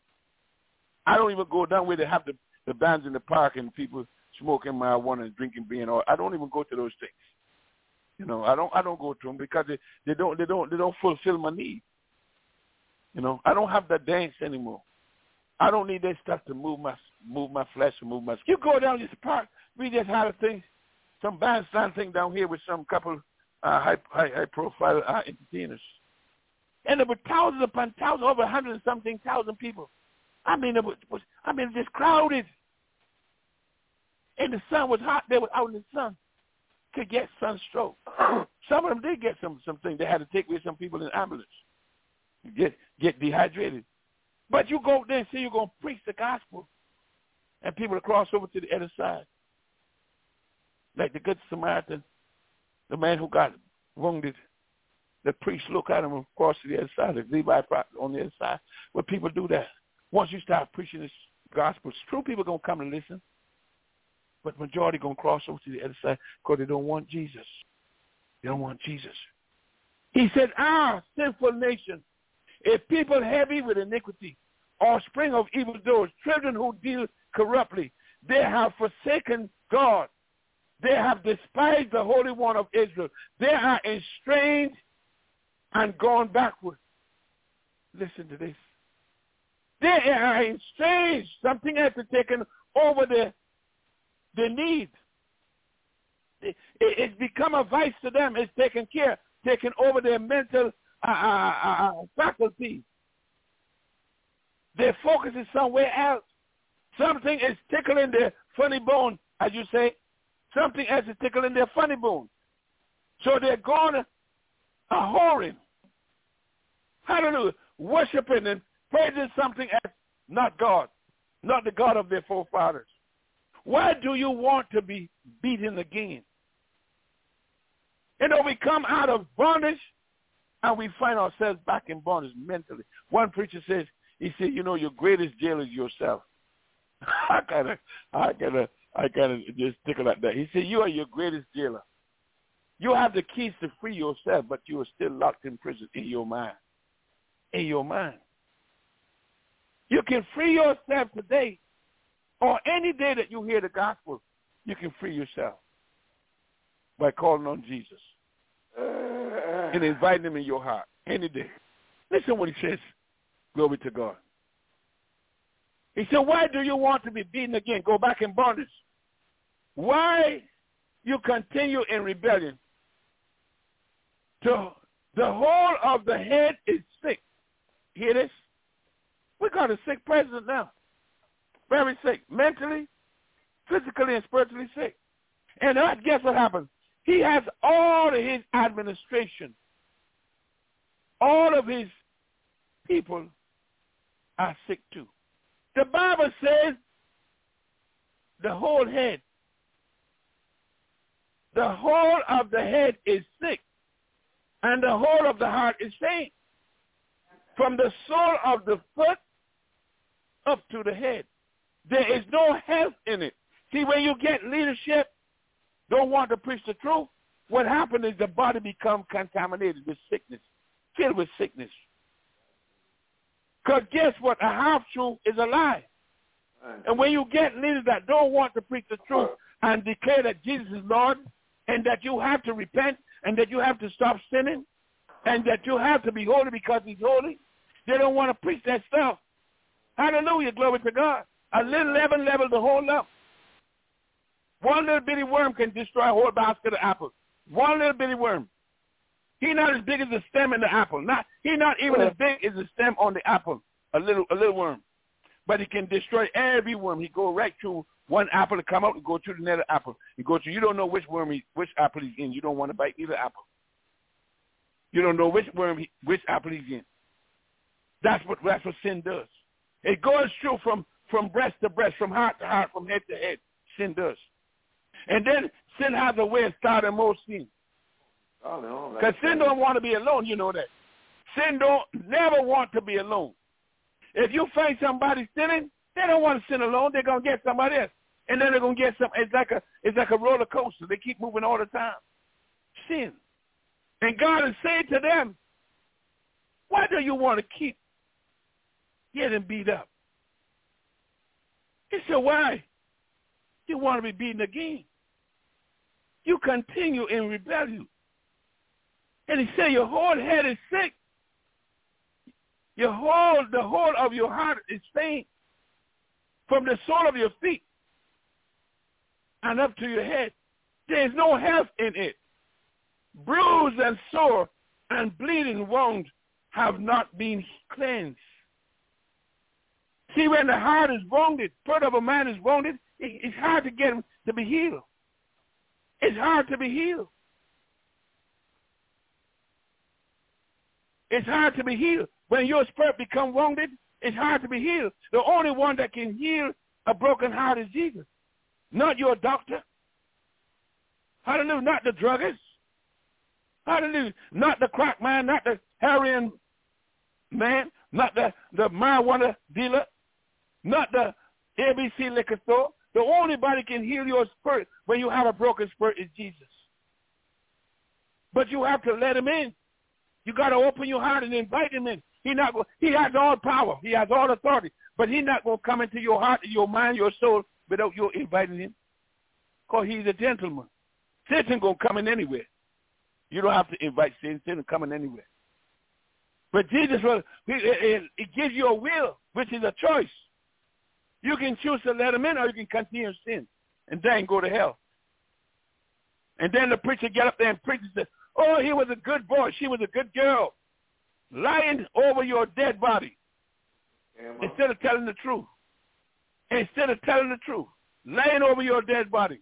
I don't even go down where they have the, the bands in the park and people smoking marijuana and drinking beer and all. I don't even go to those things. You know, I don't I don't go to them because they, they don't they don't they don't fulfill my need. You know, I don't have that dance anymore. I don't need that stuff to move my move my flesh and move my. You go down to the park. We just had a thing, some bandstand thing down here with some couple uh, high, high high profile uh, entertainers, and there were thousands upon thousands, over a hundred and something thousand people. I mean, it was, was I mean, just crowded, and the sun was hot. They were out in the sun, could get sunstroke. Some of them did get some something. They had to take with some people in ambulance, get get dehydrated. But you go there and say you're going to preach the gospel, and people will cross over to the other side. Like the Good Samaritan, the man who got wounded, the priest look at him and cross to the other side, the Levi on the other side. Well, people do that. Once you start preaching this gospel, true people are going to come and listen, but the majority going to cross over to the other side because they don't want Jesus. They don't want Jesus. He said, our sinful nation, a people heavy with iniquity, offspring of evildoers, children who deal corruptly, they have forsaken God. They have despised the Holy One of Israel. They are estranged and gone backward. Listen to this. They are estranged. Something has taken over their, their need. It, it's become a vice to them. It's taken care, taken over their mental uh, uh, uh, faculty. Their focus is somewhere else. Something is tickling their funny bone, as you say. Something else is tickling their funny bone. So they're going a whoring. Hallelujah. Worshiping and praising something else, not God, not the God of their forefathers. Why do you want to be beaten again? You know, we come out of bondage and we find ourselves back in bondage mentally. One preacher says, He said, you know, your greatest jail is yourself. I kind of, I kind of, I kind of just tickle at that. He said, you are your greatest jailer. You have the keys to free yourself, but you are still locked in prison in your mind. In your mind. You can free yourself today, or any day that you hear the gospel, you can free yourself by calling on Jesus and inviting him in your heart any day. Listen what he says. Glory to God. He said, why do you want to be beaten again? Go back in bondage. Why you continue in rebellion? The, the whole of the head is sick. Hear this? We got a sick president now. Very sick. Mentally, physically, and spiritually sick. And that, guess what happens? He has all of his administration. All of his people are sick too. The Bible says the whole head, the whole of the head is sick, and the whole of the heart is faint. From the sole of the foot up to the head. There is no health in it. See, when you get leadership, don't want to preach the truth, what happens is the body becomes contaminated with sickness, filled with sickness. Because guess what? A half-truth is a lie. And when you get leaders that don't want to preach the truth and declare that Jesus is Lord and that you have to repent and that you have to stop sinning and that you have to be holy because he's holy, they don't want to preach that stuff. Hallelujah, glory to God. A little leaven levels the whole lump. One little bitty worm can destroy a whole basket of apples. One little bitty worm. He's not as big as the stem in the apple. Not He's not even as big as the stem on the apple. A little, a little worm. But he can destroy every worm. He go right through one apple to come out and go through another apple. He go through. You don't know which worm, he, which apple he's in. You don't want to bite either apple. You don't know which worm, he, which apple he's in. That's what that's what sin does. It goes through from, from breast to breast, from heart to heart, from head to head. Sin does. And then sin has a way of starting most sin. Because sin don't want to be alone, you know that. Sin don't never want to be alone. If you find somebody sinning, they don't want to sin alone. They're going to get somebody else. And then they're going to get some. It's like a, it's like a roller coaster. They keep moving all the time. Sin. And God is saying to them, why do you want to keep getting beat up? He said, why? You want to be beaten again. You continue in rebellion. And he said, your whole head is sick. Your whole, the whole of your heart is faint. From the sole of your feet and up to your head. There is no health in it. Bruised and sore and bleeding wounds have not been cleansed. See, when the heart is wounded, part of a man is wounded, it, it's hard to get him to be healed. It's hard to be healed. It's hard to be healed. When your spirit becomes wounded, it's hard to be healed. The only one that can heal a broken heart is Jesus. Not your doctor. Hallelujah. Not the druggist. Hallelujah. Not the crack man, not the heroin man, not the, the marijuana dealer, not the A B C liquor store. The only body can heal your spirit when you have a broken spirit is Jesus. But you have to let him in. You got to open your heart and invite him in. He not go, he has all power. He has all authority. But he's not going to come into your heart, your mind, your soul without you inviting him. Because he's a gentleman. Satan going to come in anywhere. You don't have to invite Satan. Satan coming anywhere. But Jesus, will, it, it, it gives you a will, which is a choice. You can choose to let him in or you can continue to sin and then go to hell. And then the preacher get up there and preach and say, oh, he was a good boy. She was a good girl. Lying over your dead body. Yeah, instead of telling the truth. Instead of telling the truth. Lying over your dead body.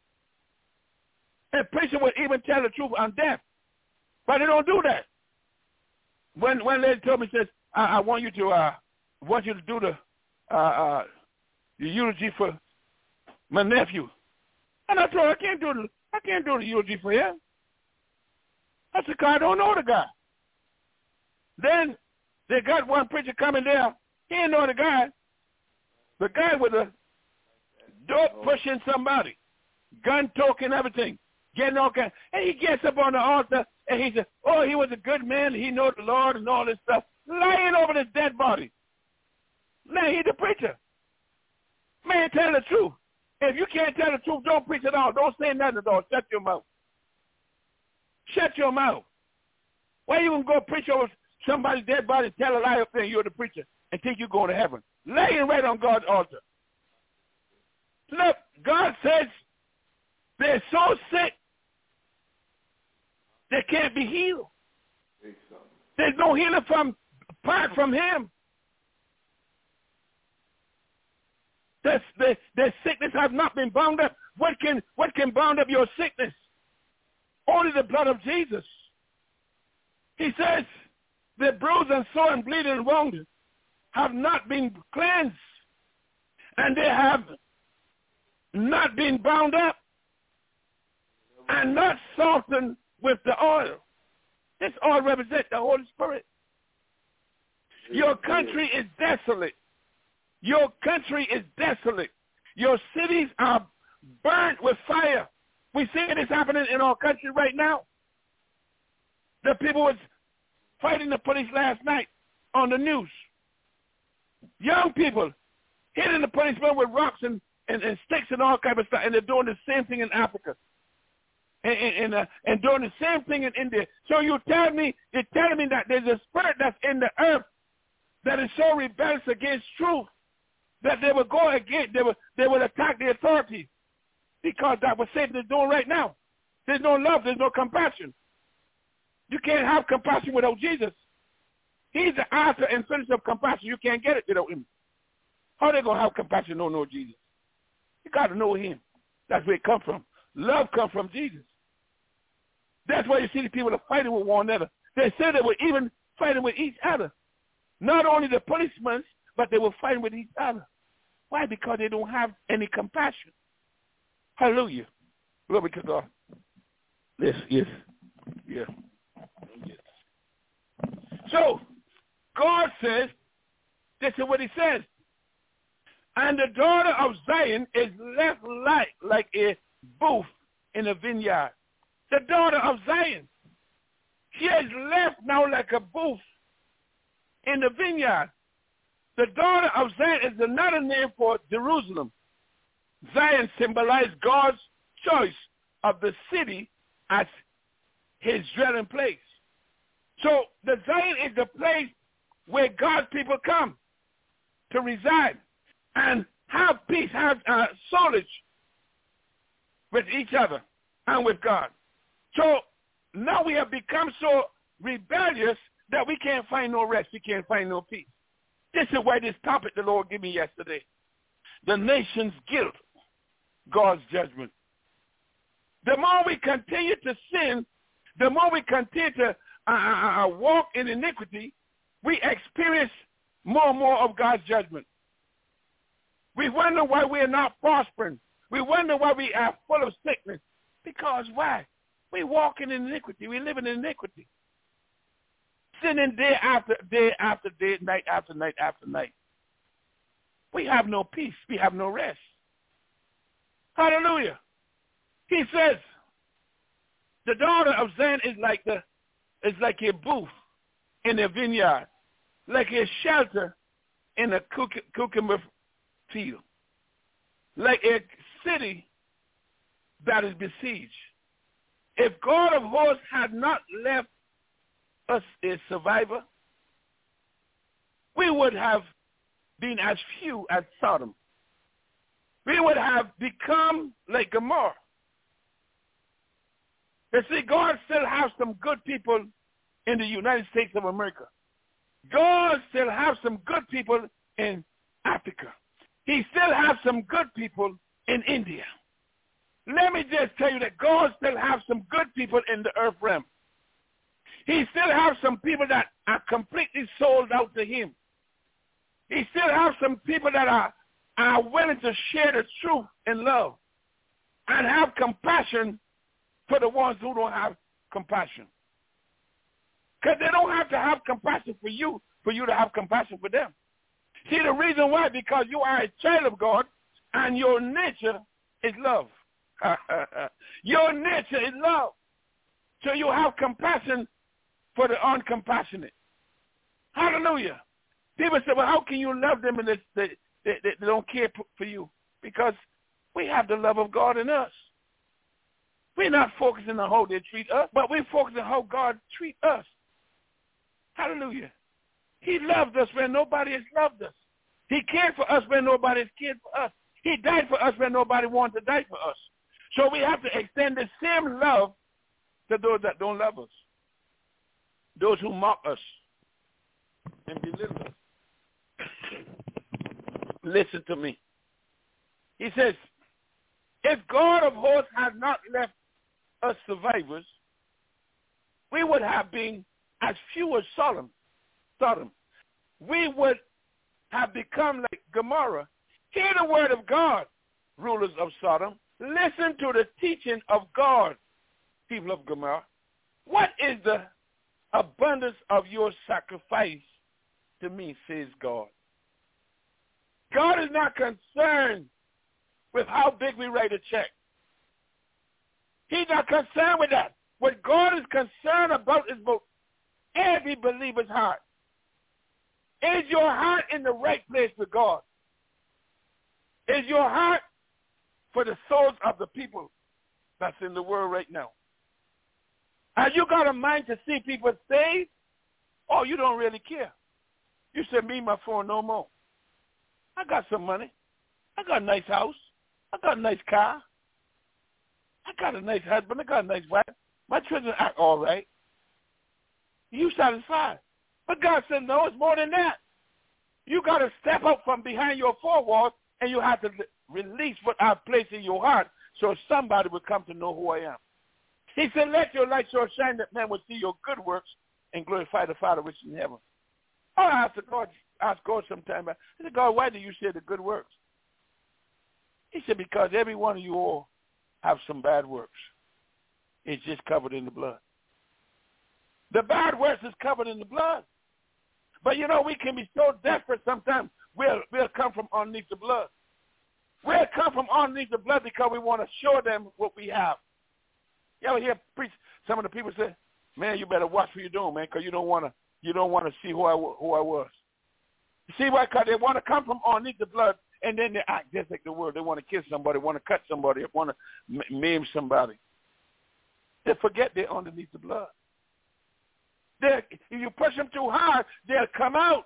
And preacher would even tell the truth on death. But they don't do that. When when they told me, says, I, I want you to uh want you to do the uh uh the eulogy for my nephew. And I told her I can't do the I can't do the eulogy for him. I said, God, I don't know the guy. Then they got one preacher coming there. He didn't know the guy. The guy with a dope pushing somebody, gun talking, everything, getting all kind. And he gets up on the altar and he says, "Oh, he was a good man. He knows the Lord and all this stuff." Lying over this dead body. Man, he's the preacher. Man, tell the truth. If you can't tell the truth, don't preach at all. Don't say nothing at all. Shut your mouth. Shut your mouth. Why you gonna go preach over somebody's dead body, tell a lie up there, and you're the preacher, and think you're going to heaven? Laying right on God's altar. Look, God says they're so sick they can't be healed. There's no healing from apart from Him. Their, their, their sickness has not been bound up. What can what can bound up your sickness? Only the blood of Jesus. He says, the bruised and sore and bleeding and wounded have not been cleansed, and they have not been bound up and not softened with the oil. This oil represents the Holy Spirit. Your country is desolate. Your country is desolate. Your cities are burnt with fire. We see this happening in our country right now. The people was fighting the police last night on the news. Young people hitting the policemen with rocks and, and, and sticks and all kinds of stuff, and they're doing the same thing in Africa. And and, uh, and doing the same thing in India. So you tell me, you're telling me that there's a spirit that's in the earth that is so rebellious against truth that they will go against, they will, they will attack the authorities, because that's what Satan is doing right now. There's no love, there's no compassion. You can't have compassion without Jesus. He's the author and finisher of compassion. You can't get it without Him. How are they going to have compassion don't know Jesus? You got to know Him. That's where it comes from. Love comes from Jesus. That's why you see the people are fighting with one another. They say they were even fighting with each other. Not only the policemen, but they were fighting with each other. Why? Because they don't have any compassion. Hallelujah. Glory to God. Yes, yes, yeah. Yes. So, God says, this is what He says, and the daughter of Zion is left like, like a booth in a vineyard. The daughter of Zion, she is left now like a booth in the vineyard. The daughter of Zion is another name for Jerusalem. Zion symbolizes God's choice of the city as His dwelling place. So the Zion is the place where God's people come to reside and have peace, have uh, solace with each other and with God. So now we have become so rebellious that we can't find no rest, we can't find no peace. This is why this topic the Lord gave me yesterday. The nation's guilt, God's judgment. The more we continue to sin, the more we continue to uh, uh, walk in iniquity, we experience more and more of God's judgment. We wonder why we are not prospering. We wonder why we are full of sickness. Because why? We walk in iniquity. We live in iniquity. Sinning day after day after day, night after night after night. We have no peace. We have no rest. Hallelujah. He says, the daughter of Zion is like the is like a booth in a vineyard, like a shelter in a cucumber field, like a city that is besieged. If God of hosts had not left us a survivor, we would have been as few as Sodom. We would have become like Gomorrah. You see, God still has some good people in the United States of America. God still has some good people in Africa. He still has some good people in India. Let me just tell you that God still has some good people in the earth realm. He still has some people that are completely sold out to Him. He still has some people that are, are willing to share the truth in love and have compassion for the ones who don't have compassion. Because they don't have to have compassion for you, for you to have compassion for them. See, the reason why, because you are a child of God, and your nature is love. Your nature is love. So you have compassion for the uncompassionate. Hallelujah. People say, well, how can you love them and they, they, they, they don't care for you? Because we have the love of God in us. We're not focusing on how they treat us, but we're focusing on how God treats us. Hallelujah. He loved us when nobody has loved us. He cared for us when nobody has cared for us. He died for us when nobody wanted to die for us. So we have to extend the same love to those that don't love us, those who mock us and belittle us. Listen to me. He says, if God of hosts had not left us survivors, we would have been as few as Sodom. Sodom. We would have become like Gomorrah. Hear the word of God, rulers of Sodom. Listen to the teaching of God, people of Gomorrah. What is the abundance of your sacrifice to me, says God? God is not concerned with how big we write a check. He's not concerned with that. What God is concerned about is about every believer's heart. Is your heart in the right place with God? Is your heart for the souls of the people that's in the world right now? Have you got a mind to see people saved? Or you don't really care? You said, me, my phone, no more. I got some money. I got a nice house. I got a nice car. I got a nice husband. I got a nice wife. My children act all right. You satisfied. But God said, no, it's more than that. You got to step up from behind your four walls, and you have to release what I've placed in your heart so somebody will come to know who I am. He said, let your light so shine that men will see your good works and glorify the Father which is in heaven. I asked God, asked God sometime, I said, God, why do you say the good works? He said, because every one of you all have some bad works. It's just covered in the blood. The bad works is covered in the blood. But, you know, we can be so desperate sometimes, we'll, we'll come from underneath the blood. We'll come from underneath the blood because we want to show them what we have. You ever hear preach, some of the people say, man, you better watch what you're doing, man, because you don't want to you don't want to see who I, who I was. You see why? Because they want to come from underneath the blood, and then they act just like the world. They want to kiss somebody, want to cut somebody, want to maim somebody. They forget they're underneath the blood. They're, if you push them too hard, they'll come out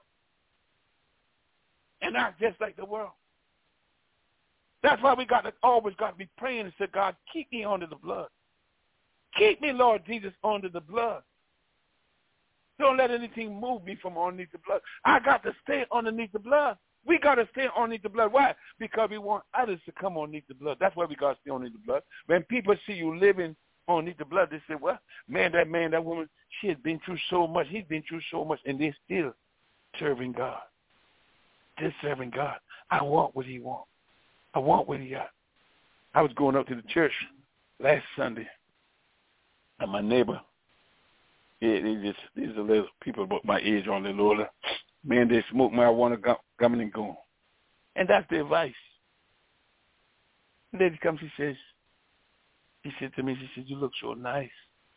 and act just like the world. That's why we got to always got to be praying and say, God, keep me under the blood. Keep me, Lord Jesus, under the blood. Don't let anything move me from underneath the blood. I got to stay underneath the blood. We got to stay underneath the blood. Why? Because we want others to come underneath the blood. That's why we got to stay underneath the blood. When people see you living underneath the blood, they say, well, man, that man, that woman, she has been through so much. He's been through so much, and they're still serving God. They're serving God. I want what he wants. I want what he got. I was going up to the church last Sunday, and my neighbor, yeah, they just, these are little people about my age or a little older. Man, they smoke marijuana coming and going. And that's their vice. The lady comes, she says, she said to me, she said, you look so nice.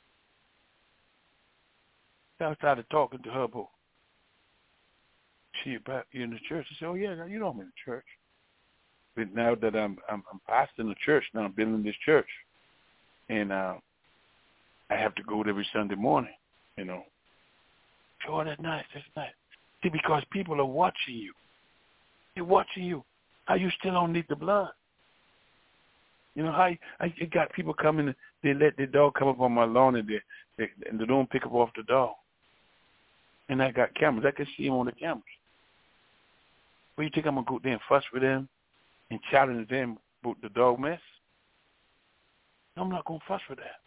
So I started talking to her about, she about you in the church. I said, oh, yeah, you know I'm in the church. But now that I'm I'm, I'm pastoring the church, now I'm building this church. And uh, I have to go every Sunday morning, you know. Oh, that's nice, that's nice. See, because people are watching you. They're watching you. How you still don't need the blood? You know, how I, I got people coming, they let their dog come up on my lawn and they, they, and they don't pick up off the dog. And I got cameras. I can see them on the cameras. Well, you think I'm going to go there and fuss with them and challenge them about the dog mess? No, I'm not going to fuss with that.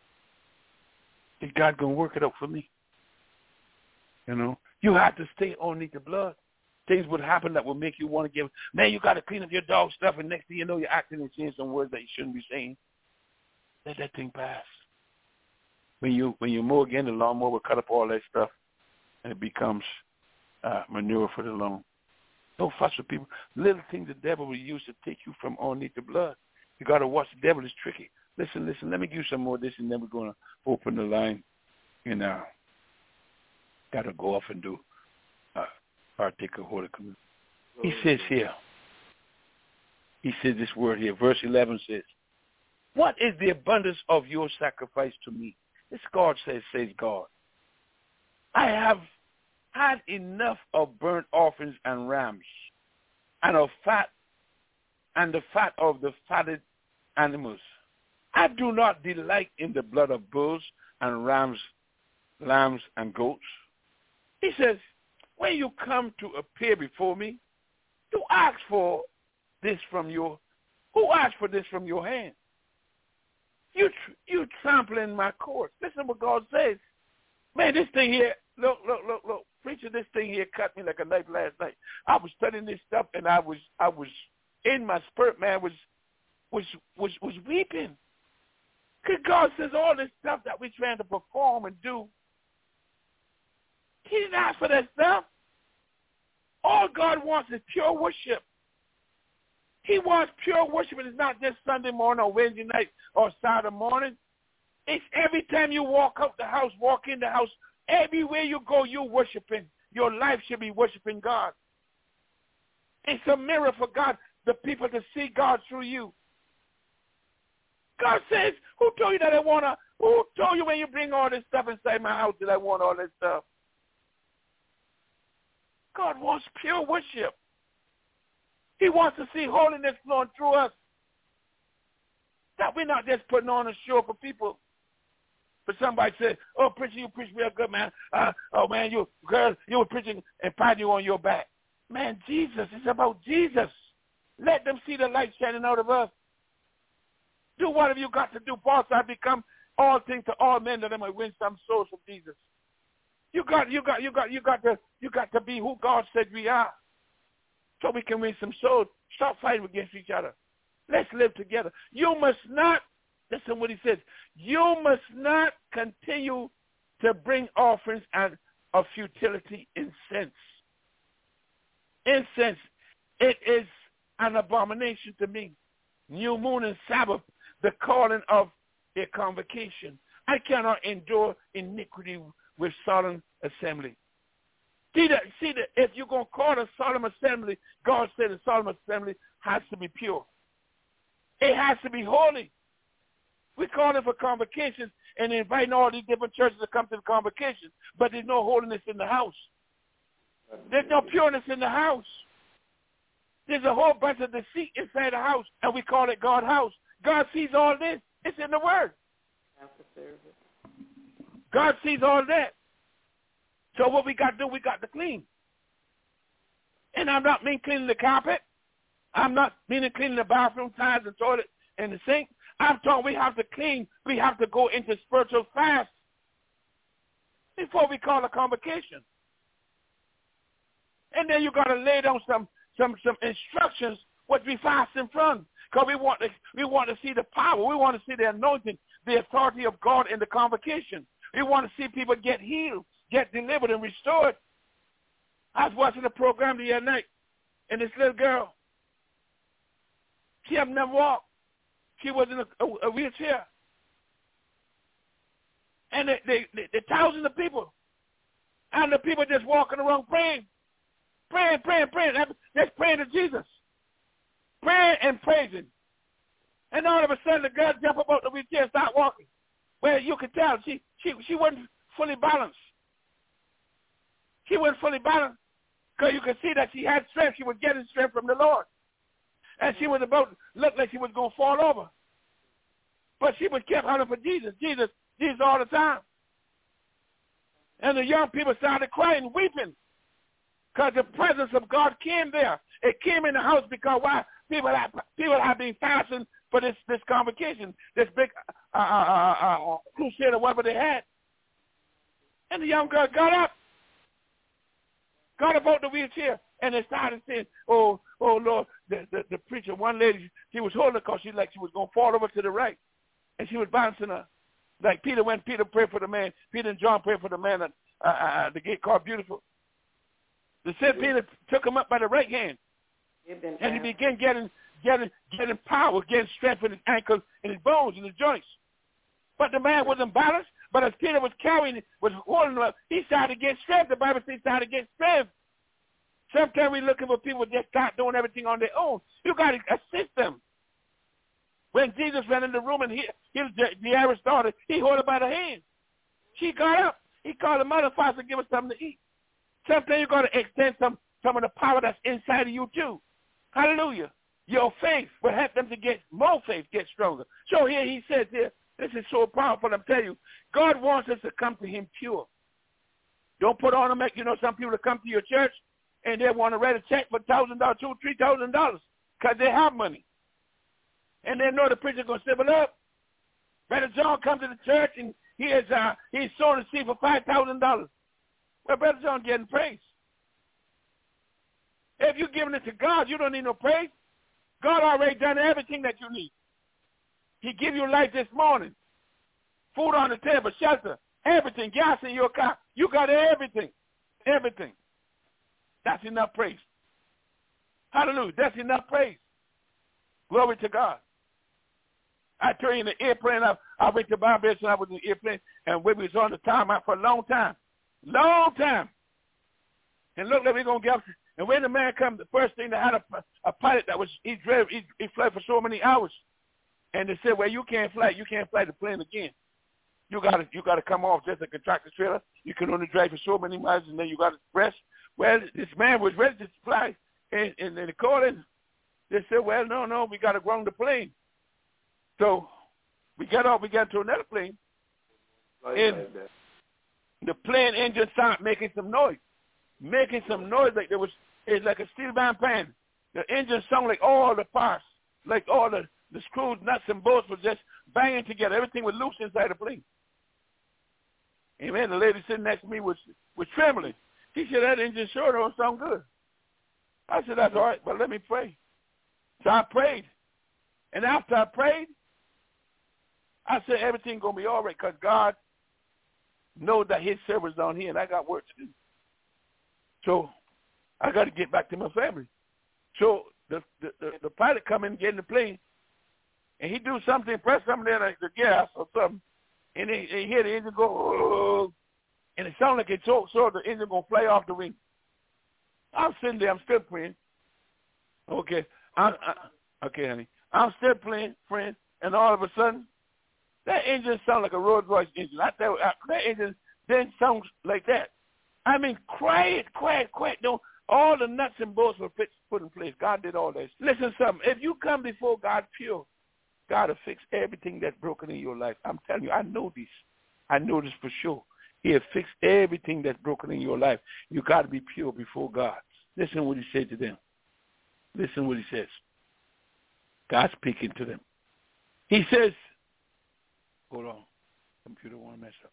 Is God going to work it out for me? You know, you have to stay underneath the blood. Things would happen that would make you want to give, man, you got to clean up your dog stuff, and next thing you know, you're acting and saying some words that you shouldn't be saying. Let that thing pass. When you when you mow again, the lawnmower will cut up all that stuff, and it becomes uh, manure for the lawn. Don't fuss with people. Little things the devil will use to take you from underneath the blood. You got to watch. The devil is tricky. Listen, listen. Let me give you some more of this, and then we're going to open the line. And uh, got to go off and do uh, partake of Holy Communion. He says here, he says this word here, verse eleven says, what is the abundance of your sacrifice to me? This God says, says God. I have had enough of burnt offerings and rams, and of fat, and the fat of the fatted animals. I do not delight in the blood of bulls and rams, lambs and goats. He says, when you come to appear before me, you ask for this from your, who asked for this from your hand? You you trampling my court. Listen what God says. Man, this thing here, look, look, look, look. Preacher, this thing here cut me like a knife last night. I was studying this stuff, and I was, I was in my spirit, man, was, was, was, was weeping. Because God says all this stuff that we're trying to perform and do, he didn't ask for that stuff. All God wants is pure worship. He wants pure worship, and it's not just Sunday morning or Wednesday night or Saturday morning. It's every time you walk out the house, walk in the house, everywhere you go, you're worshiping. Your life should be worshiping God. It's a mirror for God, the people to see God through you. God says, who told you that I want to, who told you when you bring all this stuff inside my house that I want all this stuff? God wants pure worship. He wants to see holiness flowing through us. That we're not just putting on a show for people. But somebody said, oh, preacher, you preach real good, man. Uh, oh, man, you girl, you were preaching and patting you on your back. Man, Jesus, it's about Jesus. Let them see the light shining out of us. Do whatever you got to do. Paul said, become all things to all men that they might win some souls from Jesus. You got, you got, you got, you got to, you got to be who God said we are, so we can win some souls. Stop fighting against each other. Let's live together. You must not. Listen what he says. You must not continue to bring offerings and of futility incense. Incense, it is an abomination to me. New moon and Sabbath, the calling of a convocation. I cannot endure iniquity with solemn assembly. See that, see that if you're going to call a solemn assembly, God said a solemn assembly has to be pure. It has to be holy. We call it for convocations and inviting all these different churches to come to the convocation, but there's no holiness in the house. There's no pureness in the house. There's a whole bunch of deceit inside the house, and we call it God's house. God sees all this. It's in the Word. God sees all that. So what we got to do, we got to clean. And I'm not meaning cleaning the carpet. I'm not meaning cleaning the bathroom, tiles, the toilet, and the sink. I'm talking we have to clean. We have to go into spiritual fast before we call a convocation. And then you got to lay down some some some instructions what we fasting from, because we want to we want to see the power. We want to see the anointing, the authority of God in the convocation. We want to see people get healed, get delivered, and restored. I was watching a program the other night, and this little girl, she had never walked. She was in a, a, a wheelchair. And they, they, they, they thousands of people. And the people just walking around praying. Praying, praying, praying. Just praying to Jesus. Praying and praising. And all of a sudden the girl jumped up out the wheelchair and started walking. Well, you could tell she, she, she wasn't fully balanced. She wasn't fully balanced. Because you could see that she had strength. She was getting strength from the Lord. And she was about, looked like she was going to fall over. But she was kept hunting for Jesus. Jesus, Jesus all the time. And the young people started crying, weeping. Because the presence of God came there. It came in the house because why? People have, people have been fasting for this, this convocation, this big uh, uh, uh, uh, crusade or whatever they had. And the young girl got up. Got up out the wheelchair. And they started saying, oh, oh, Lord, the, the, the preacher, one lady, she was holding her because she like she was going to fall over to the right. And she was bouncing her. Like Peter, when Peter prayed for the man, Peter and John prayed for the man at uh, uh, the gate called Beautiful. The Saint Peter took him up by the right hand. And he began getting, getting, getting power, getting strength in his ankles and his bones and his joints. But the man wasn't balanced. But as Peter was carrying it, was holding him up, he started to get strength. The Bible says he started to get strength. Sometimes we're looking for people that just start doing everything on their own. You got to assist them. When Jesus went in the room and he, he Jairus' daughter, he held her by the hand. She got up. He called the mother, father, to give her something to eat. Sometimes you got to extend some, some of the power that's inside of you too. Hallelujah. Your faith will help them to get more faith, get stronger. So here he says here, this is so powerful, I'm telling you. God wants us to come to him pure. Don't put on a make, you know, some people that come to your church and they want to write a check for one thousand dollars, two thousand dollars, three thousand dollars because they have money. And they know the preacher's going to civil up. Brother John comes to the church and he is, uh, he's sowing a seed for five thousand dollars. Well, Brother John getting praise. If you're giving it to God, you don't need no praise. God already done everything that you need. He give you life this morning, food on the table, shelter, everything, gas in your car. You got everything, everything. That's enough praise. Hallelujah. That's enough praise. Glory to God. I tell you, in the airplane, I, I went to Barbados and I was in the airplane, and we was on the time out for a long time, long time. And look like we're going to get up. And when the man come, the first thing, they had a, a pilot that was, he drove, he, he flew for so many hours. And they said, well, you can't fly. You can't fly the plane again. You got to you got to come off just a contractor trailer. You can only drive for so many miles, and then you got to rest. Well, this man was ready to fly, and, and then they called him. They said, well, no, no, we got to ground the plane. So we got off. We got to another plane, like and like the plane engine started making some noise, making some noise like there was. It's like a steel band pan. The engine sounded like all the parts, like all the The screws, nuts, and bolts were just banging together. Everything was loose inside the plane. Amen. The lady sitting next to me was, was trembling. She said, that engine sure don't sound good. I said, that's all right, but let me pray. So I prayed. And after I prayed, I said, everything's going to be all right because God knows that his server's down here, and I got work to do. So I got to get back to my family. So the, the, the, the pilot come in and get in the plane, and he do something, press something there like the gas or something, and he, he hear the engine go, oh, and it sounds like it choked, so the engine going to fly off the wing. I'm sitting there, I'm still praying. Okay, I, I, okay, honey. I'm still playing, friend, and all of a sudden, that engine sounds like a Rolls Royce engine. I tell you, that engine didn't sound like that. I mean, quiet, quiet, quiet. No, all the nuts and bolts were put in place. God did all this. Listen, something. If you come before God pure, God will fix everything that's broken in your life. I'm telling you, I know this. I know this for sure. He'll fix everything that's broken in your life. You got to be pure before God. Listen what he said to them. Listen what he says. God's speaking to them. He says, hold on, computer want to mess up.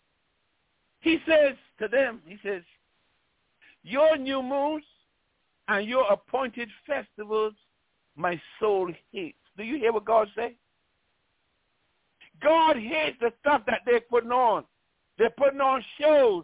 He says to them, he says, your new moons and your appointed festivals, my soul hates. Do you hear what God say? God hates the stuff that they're putting on. They're putting on shows.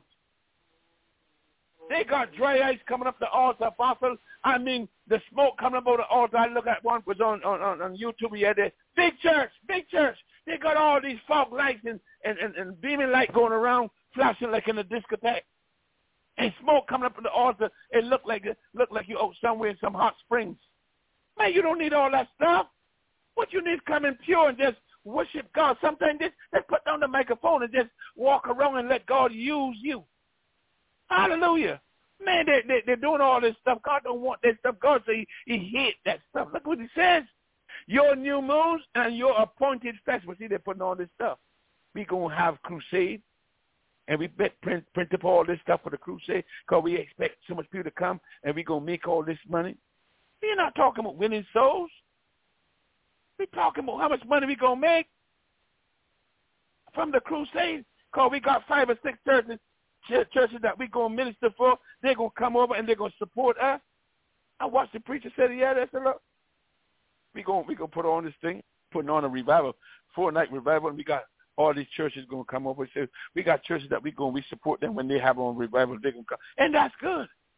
They got dry ice coming up the altar, apostle. I mean, the smoke coming up on the altar. I look at one was on, on, on YouTube the other day. Big church, big church. They got all these fog lights and, and, and, and beaming light going around, flashing like in a discotheque. And smoke coming up on the altar. It looked like it looked like you out somewhere in some hot springs. Man, you don't need all that stuff. What you need is coming pure and just worship God. Sometimes just, just put down the microphone and just walk around and let God use you. Hallelujah. Man, they, they, they're doing all this stuff. God don't want that stuff. God says he, he hates that stuff. Look what he says. Your new moons and your appointed festivals. See, they're putting all this stuff. We're going to have crusade. And we bet, print, print up all this stuff for the crusade because we expect so much people to come and we're going to make all this money. We're not talking about winning souls. We're talking about how much money we're going to make from the crusade because we got five or six churches, churches that we're going to minister for. They're going to come over and they're going to support us. I watched the preacher say, yeah, that's a lot. We're going we gonna put on this thing, putting on a revival, four-night revival, and we got all these churches going to come over and say, we got churches that we going we support them when they have on revival. They're going to come. And that's good.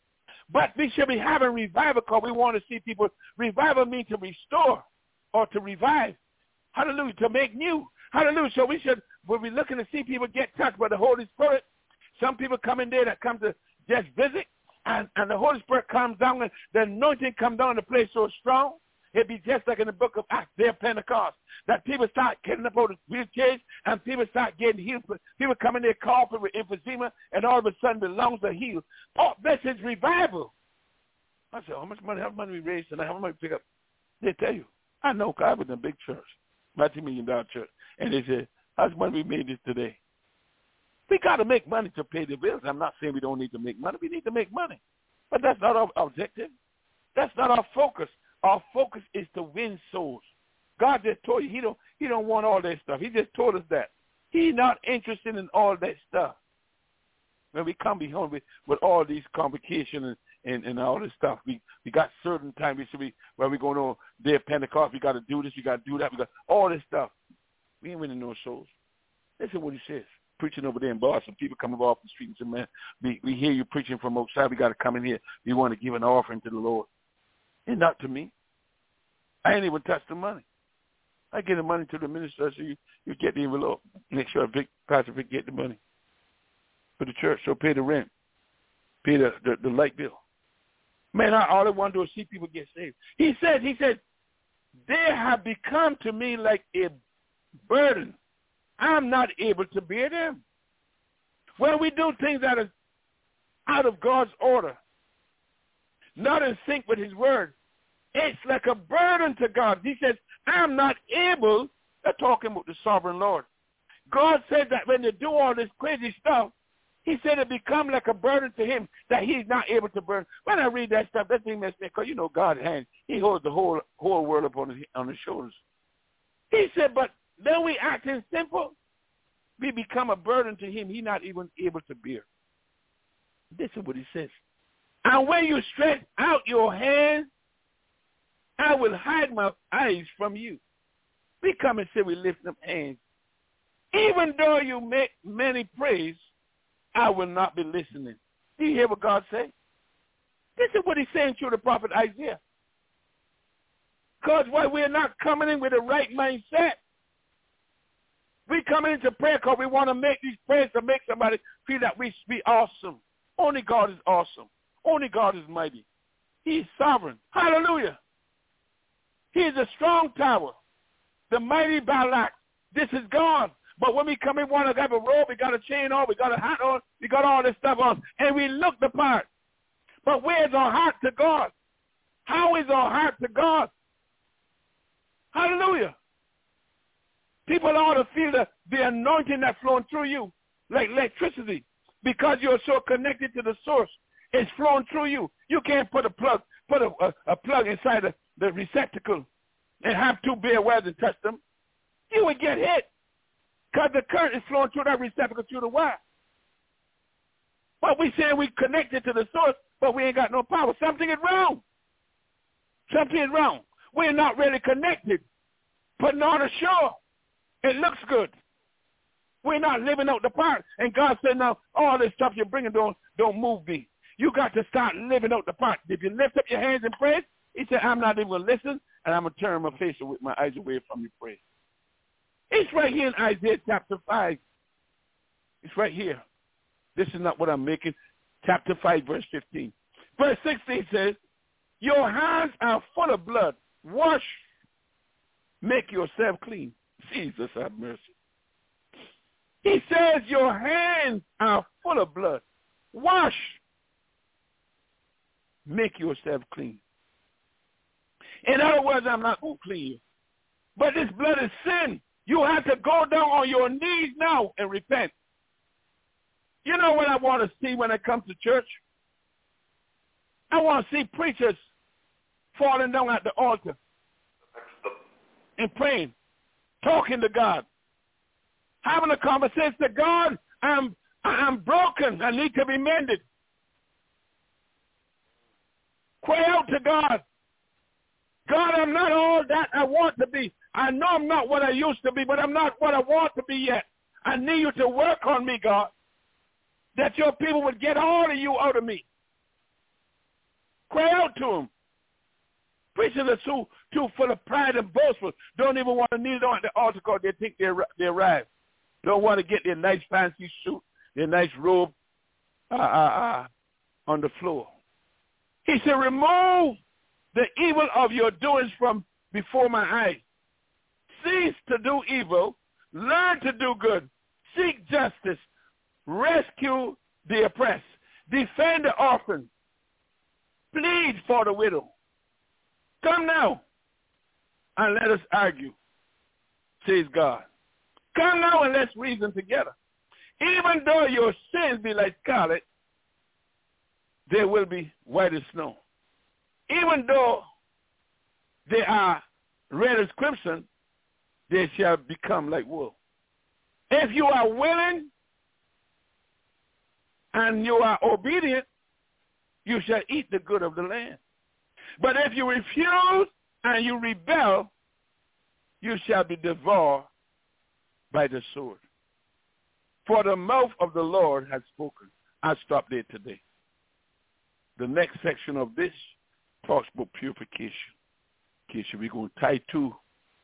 But we should be having revival because we want to see people. Revival means to restore or to revive. Hallelujah, to make new. Hallelujah. So we should, when we're looking to see people get touched by the Holy Spirit, some people come in there that come to just visit, and, and the Holy Spirit comes down, and the anointing comes down, the place so strong. It'd be just like in the book of Acts, there Pentecost, that people start getting up on the wheelchairs, and people start getting healed. People come in there coughing with emphysema, and all of a sudden the lungs are healed. Oh, this is revival. I said, how much money, how much money we raised tonight? How much money we pick up? They tell you. I know, because I was in a big church, multi-million dollar church. And they said, how much money we made this today? We got to make money to pay the bills. I'm not saying we don't need to make money. We need to make money. But that's not our objective. That's not our focus. Our focus is to win souls. God just told you he don't, he don't want all that stuff. He just told us that. He's not interested in all that stuff. When we come behind with, with all these complications and, and, and all this stuff, we, we got certain time we should be, where we going on day of Pentecost, we got to do this, we got to do that, we got all this stuff. We ain't winning no souls. Listen what he says. Preaching over there in Boston, people coming off the street and say, man, we, we hear you preaching from outside. We got to come in here. We want to give an offering to the Lord. And not to me. I ain't even touched the money. I give the money to the minister, so you, you get the envelope. Make sure Vic, Pastor Vic get the money for the church. So pay the rent. Pay the, the, the light bill. Man, I, all I want to do is see people get saved. He said, he said, they have become to me like a burden. I'm not able to bear them. When we do things that are out of God's order, not in sync with his word, it's like a burden to God. He says, I'm not able, they're talking about the sovereign Lord. God said that when they do all this crazy stuff, he said it become like a burden to him that he's not able to burn. When I read that stuff, that thing makes me, because you know God's hand, he holds the whole whole world up on his, on his shoulders. He said, but then we acting simple, we become a burden to him he's not even able to bear. This is what he says. And when you stretch out your hands, I will hide my eyes from you. We come and say we lift up hands. Even though you make many praise, I will not be listening. Do you hear what God said? This is what he's saying through the prophet Isaiah. Because why we're not coming in with the right mindset. We come into prayer because we want to make these prayers to make somebody feel that we be awesome. Only God is awesome. Only God is mighty. He's sovereign. Hallelujah. He is a strong tower. The mighty Balak. This is God. But when we come in, want to have a robe, we got a chain on, we got a hat on, we got all this stuff on, and we look the part. But where's our heart to God? How is our heart to God? Hallelujah. People ought to feel the, the anointing that's flowing through you like electricity because you're so connected to the source. It's flowing through you. You can't put a plug, put a, a, a plug inside the, the receptacle and have two bare wires and touch them. You would get hit because the current is flowing through that receptacle through the wire. But we say we connected to the source, but we ain't got no power. Something is wrong. Something is wrong. We're not really connected, putting on a show. It looks good. We're not living out the part. And God said, now, all this stuff you're bringing don't, don't move me. You got to start living out the part. If you lift up your hands and pray, he said, I'm not even going to listen, and I'm going to turn my face with my eyes away from you, pray. It's right here in Isaiah chapter five. It's right here. This is not what I'm making. Chapter five, verse fifteen. Verse sixteen says, your hands are full of blood. Wash. Make yourself clean. Jesus have mercy. He says your hands are full of blood. Wash. Make yourself clean. In other words, I'm not going to clean you. But this blood is sin. You have to go down on your knees now and repent. You know what I want to see when it comes to church? I want to see preachers falling down at the altar and praying, talking to God, having a conversation to God. I'm, I'm broken. I need to be mended. Cry out to God. God, I'm not all that I want to be. I know I'm not what I used to be, but I'm not what I want to be yet. I need you to work on me, God, that your people would get all of you out of me. Cry out to him. Preachers are too, too full of pride and boastful. Don't even want to kneel down at the altar because they think they're, they arrived. Don't want to get their nice fancy suit, their nice robe uh, uh, uh, on the floor. He said, remove the evil of your doings from before my eyes. Cease to do evil. Learn to do good. Seek justice. Rescue the oppressed. Defend the orphan. Plead for the widow. Come now and let us argue, says God. Come now and let's reason together. Even though your sins be like scarlet, they will be white as snow. Even though they are red as crimson, they shall become like wool. If you are willing and you are obedient, you shall eat the good of the land. But if you refuse and you rebel, you shall be devoured by the sword. For the mouth of the Lord has spoken. I'll stop there today. The next section of this talks about purification. We're going to tie to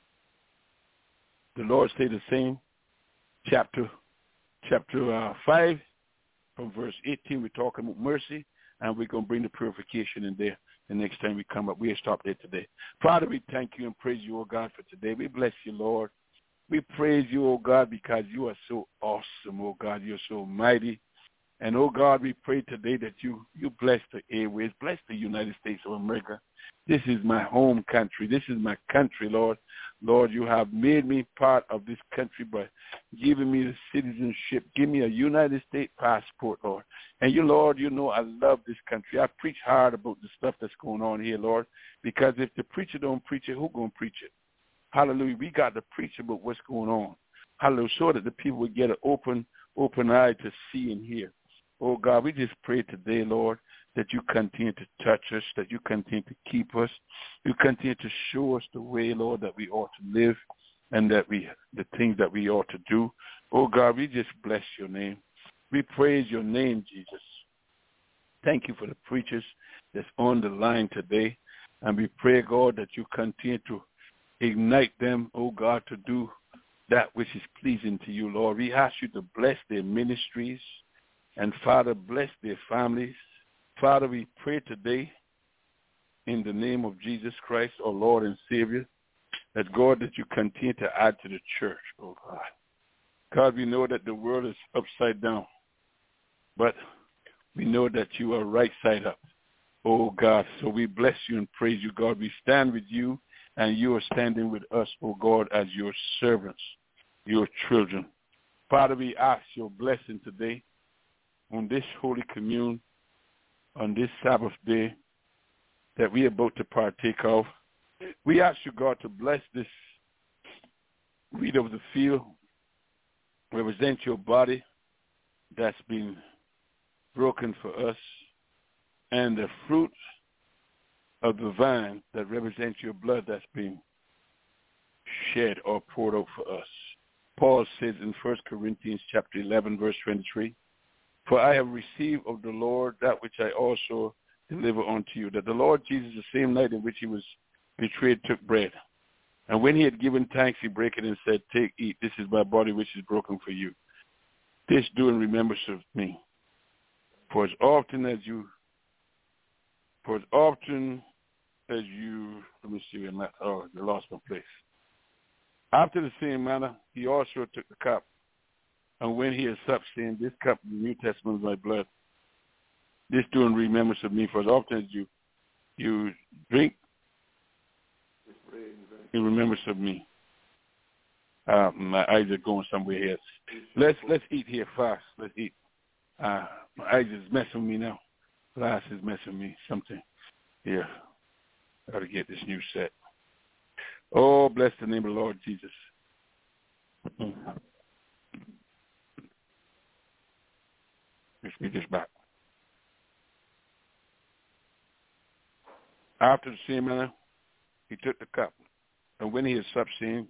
the Lord say the same, chapter chapter uh, five, from verse eighteen. We're talking about mercy, and we're going to bring the purification in there. The next time we come up, we'll stop there today. Father, we thank you and praise you, oh God, for today. We bless you, Lord. We praise you, oh God, because you are so awesome, oh God. You're so mighty. And, oh God, we pray today that you, you bless the airways, bless the United States of America. This is my home country. This is my country, Lord. Lord, you have made me part of this country by giving me the citizenship. Give me a United States passport, Lord. And you, Lord, you know I love this country. I preach hard about the stuff that's going on here, Lord, because if the preacher don't preach it, who going to preach it? Hallelujah. We got to preach about what's going on. Hallelujah. So that the people will get an open, open eye to see and hear. Oh, God, we just pray today, Lord, that you continue to touch us, that you continue to keep us. You continue to show us the way, Lord, that we ought to live and that we, the things that we ought to do. Oh, God, we just bless your name. We praise your name, Jesus. Thank you for the preachers that's on the line today. And we pray, God, that you continue to ignite them, oh, God, to do that which is pleasing to you, Lord. We ask you to bless their ministries. And, Father, bless their families. Father, we pray today in the name of Jesus Christ, our Lord and Savior, that, God, that you continue to add to the church, oh, God. God, we know that the world is upside down, but we know that you are right side up, oh, God. So we bless you and praise you, God. We stand with you, and you are standing with us, oh, God, as your servants, your children. Father, we ask your blessing today on this Holy Commune, on this Sabbath day that we are about to partake of. We ask you, God, to bless this wheat of the field, represent your body that's been broken for us, and the fruit of the vine that represents your blood that's been shed or poured out for us. Paul says in First Corinthians chapter eleven, verse twenty-three, for I have received of the Lord that which I also deliver unto you, that the Lord Jesus, the same night in which he was betrayed, took bread. And when he had given thanks, he brake it and said, take, eat, this is my body which is broken for you. This do in remembrance of me. For as often as you, for as often as you, let me see, I'm not, oh, I lost my place. After the same manner, he also took the cup. And when he had supped, saying, this cup of the New Testament is my blood. This do in remembrance of me. For as often as you, you drink, in remembrance of me. Uh, my eyes are going somewhere here. Let's let's eat here fast. Let's eat. Uh, my eyes is messing with me now. Glass is messing with me. Something. Here. I got to get this new set. Oh, bless the name of the Lord Jesus. Mm-hmm. Let's get this back. After the same manner, he took the cup. And when he had supped, saying,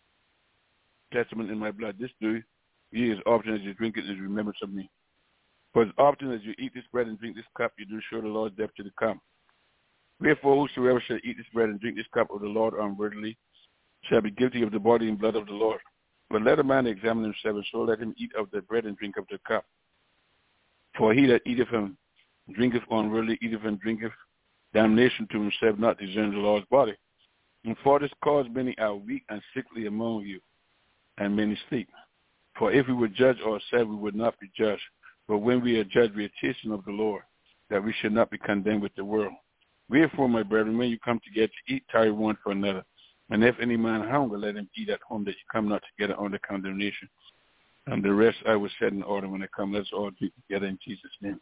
testament in my blood, this do ye as often as you drink it in remembrance of me. For as often as you eat this bread and drink this cup, you do show the Lord's death to the come. Wherefore, whosoever shall eat this bread and drink this cup of the Lord unworthily shall be guilty of the body and blood of the Lord. But let a man examine himself, and so let him eat of the bread and drink of the cup. For he that eateth and drinketh unworthily eateth and drinketh damnation to himself, not discerning the Lord's body. And for this cause many are weak and sickly among you, and many sleep. For if we would judge ourselves, we would not be judged. But when we are judged, we are chastened of the Lord, that we should not be condemned with the world. Wherefore, my brethren, when you come together to eat, tarry one for another. And if any man hunger, let him eat at home, that you come not together under condemnation. And the rest I will set in order when I come. Let's all do together in Jesus' name.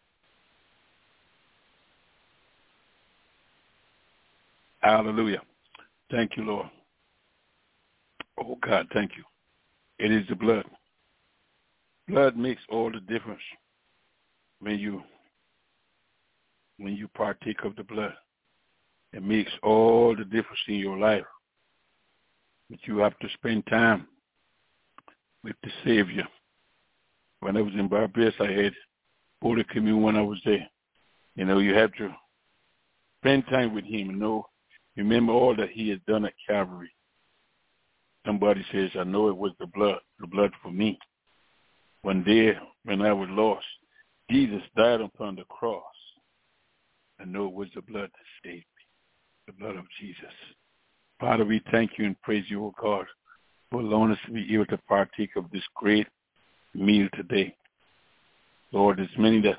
Hallelujah. Thank you, Lord. Oh, God, thank you. It is the blood. Blood makes all the difference when you when you partake of the blood. It makes all the difference in your life. But you have to spend time with the Savior. When I was in Barbados, I had Holy Communion when I was there. You know, you have to spend time with him and know, remember all that he has done at Calvary. Somebody says, I know it was the blood, the blood for me. One day when I was lost, Jesus died upon the cross. I know it was the blood that saved me, the blood of Jesus. Father, we thank you and praise you, O God, for allowing us to be able to partake of this great meal today. Lord, there's many that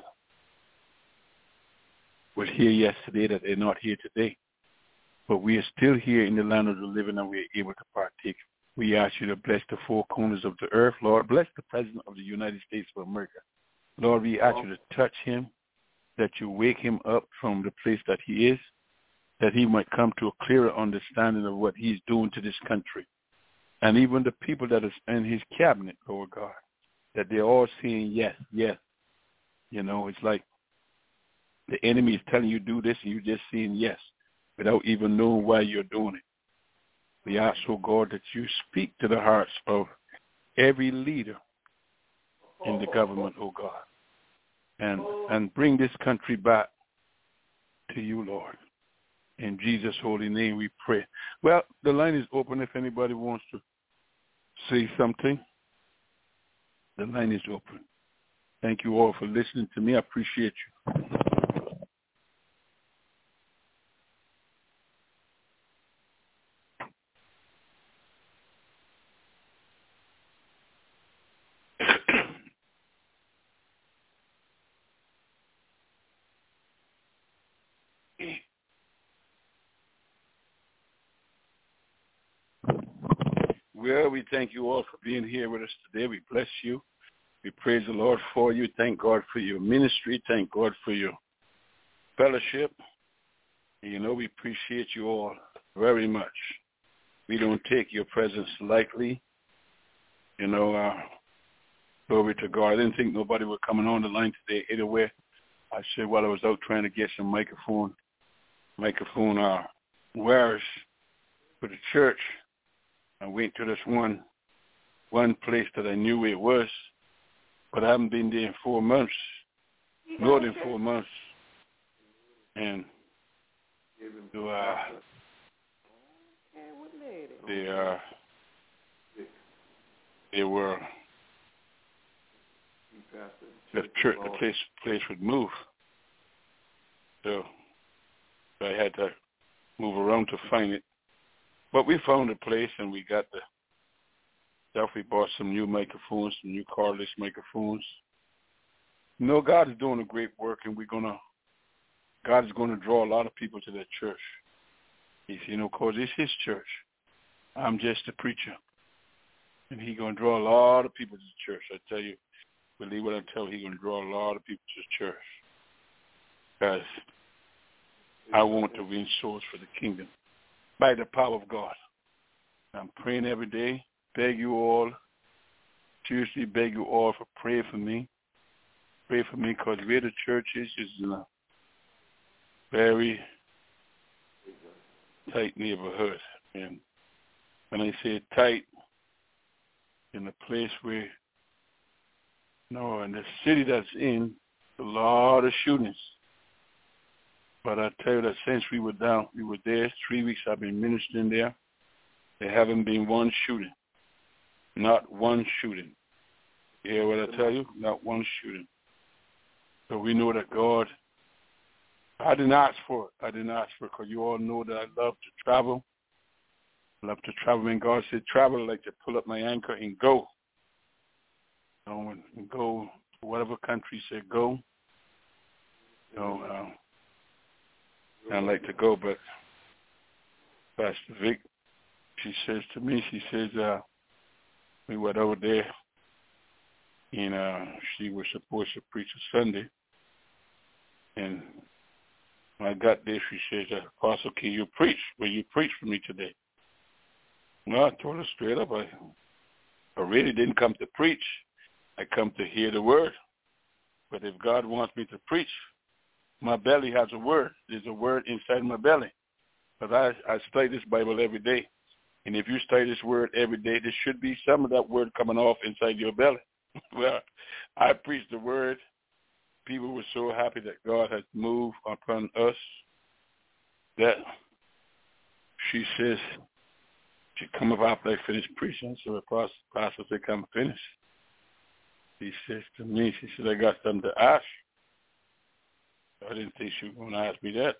were here yesterday that they're not here today. But we are still here in the land of the living, and we are able to partake. We ask you to bless the four corners of the earth. Lord, bless the President of the United States of America. Lord, we ask you to touch him, that you wake him up from the place that he is, that he might come to a clearer understanding of what he's doing to this country. And even the people that is in his cabinet, Lord God, that they're all saying yes, yes. You know, it's like the enemy is telling you do this, and you're just saying yes, without even knowing why you're doing it. We ask, oh God, that you speak to the hearts of every leader in the government, oh God, and and bring this country back to you, Lord. In Jesus' holy name we pray. Well, the line is open if anybody wants to say something. The line is open. Thank you all for listening to me. I appreciate you. Well, we thank you all for being here with us today. We bless you. We praise the Lord for you. Thank God for your ministry. Thank God for your fellowship. And you know, we appreciate you all very much. We don't take your presence lightly. You know, uh, glory to God. I didn't think nobody was coming on the line today anyway. I said while I was out trying to get some microphone, microphone uh, wires for the church, I went to this one one place that I knew where it was, but I haven't been there in four months, more than four months. And so, uh, they, uh, they were, the church, the place, place would move. So I had to move around to find it. But we found a place, and we got the stuff. We bought some new microphones, some new cordless microphones. You know, God is doing a great work, and we're gonna. God is going to draw a lot of people to that church. He's, you know, cause it's His church. I'm just a preacher, and He's gonna draw a lot of people to the church. I tell you, believe what I tell you, He's gonna draw a lot of people to the church, because I want to win souls for the kingdom. By the power of God. I'm praying every day. Beg you all, seriously beg you all for prayer for me. Pray for me, because where the church is is in a very tight neighborhood. And when I say tight, in a place where, no, in the city that's in, A lot of shootings. But I tell you that since we were down, we were there, three weeks I've been ministering there. There haven't been one shooting. Not one shooting. You hear what I tell you? Not one shooting. So we know that God, I didn't ask for it. I didn't ask for it because you all know that I love to travel. I love to travel. When God said travel, I like to pull up my anchor and go. You know, and go to whatever country said go. You know, um, I like to go, but Pastor Vic, she says to me, she says, uh, we went over there, and uh, she was supposed to preach a Sunday, and when I got there, she says, Apostle, can you preach? Will you preach for me today? No, I told her straight up, I, I really didn't come to preach. I come to hear the word. But if God wants me to preach, my belly has a word. There's a word inside my belly. Because I, I study this Bible every day. And if you study this word every day, there should be some of that word coming off inside your belly. Well, I preached the word. People were so happy that God has moved upon us that she says, she come up after I finish preaching. So the pastor said, come finish. She says to me, she said, I got something to ask. I didn't think she was going to ask me that.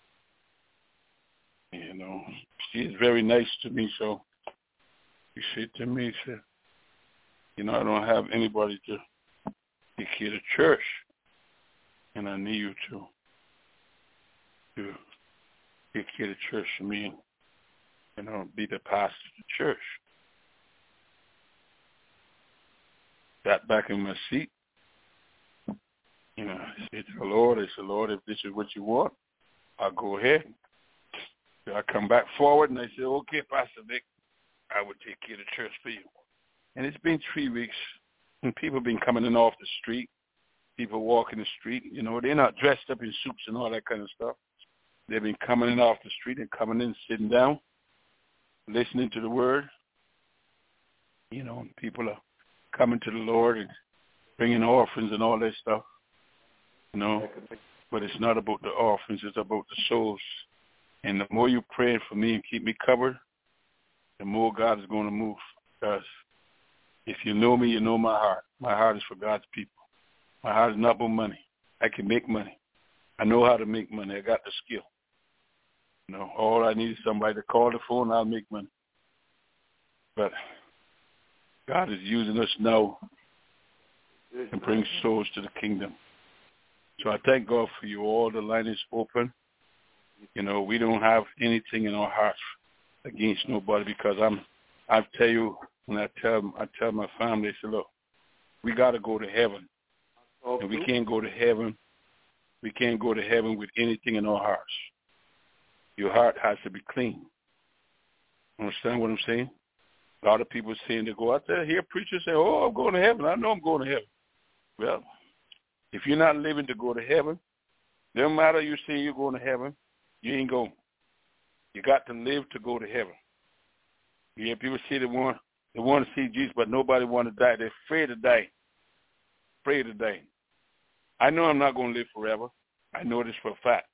You know, she is very nice to me, so she said to me, she said, you know, I don't have anybody to take care of the church, and I need you to, to take care of the church for me and, you know, be the pastor of the church. Got back in my seat. You know, I said to the Lord, I said, Lord, if this is what you want, I'll go ahead. So I come back forward, and I said, okay, Pastor Vic, I will take care of the church for you. And it's been three weeks, and people have been coming in off the street. People walking the street. You know, they're not dressed up in suits and all that kind of stuff. They've been coming in off the street and coming in, sitting down, listening to the word. You know, people are coming to the Lord and bringing orphans and all that stuff. You know, but it's not about the orphans. It's about the souls. And the more you pray for me and keep me covered, the more God is going to move. Because if you know me, you know my heart. My heart is for God's people. My heart is not about money. I can make money. I know how to make money. I got the skill. You know, all I need is somebody to call the phone, I'll make money. But God is using us now to bring souls to the kingdom. So I thank God for you all. The line is open. You know, we don't have anything in our hearts against nobody because I'm, I tell you, when I tell I tell my family, I say, look, we got to go to heaven. And we can't go to heaven. We can't go to heaven with anything in our hearts. Your heart has to be clean. Understand what I'm saying? A lot of people saying they go out there, hear preachers say, oh, I'm going to heaven. I know I'm going to heaven. Well, if you're not living to go to heaven, no matter you say you're going to heaven, you ain't going. You got to live to go to heaven. You hear people say they want, they want to see Jesus, but nobody want to die. They're afraid to die. Afraid to die. I know I'm not going to live forever. I know this for a fact.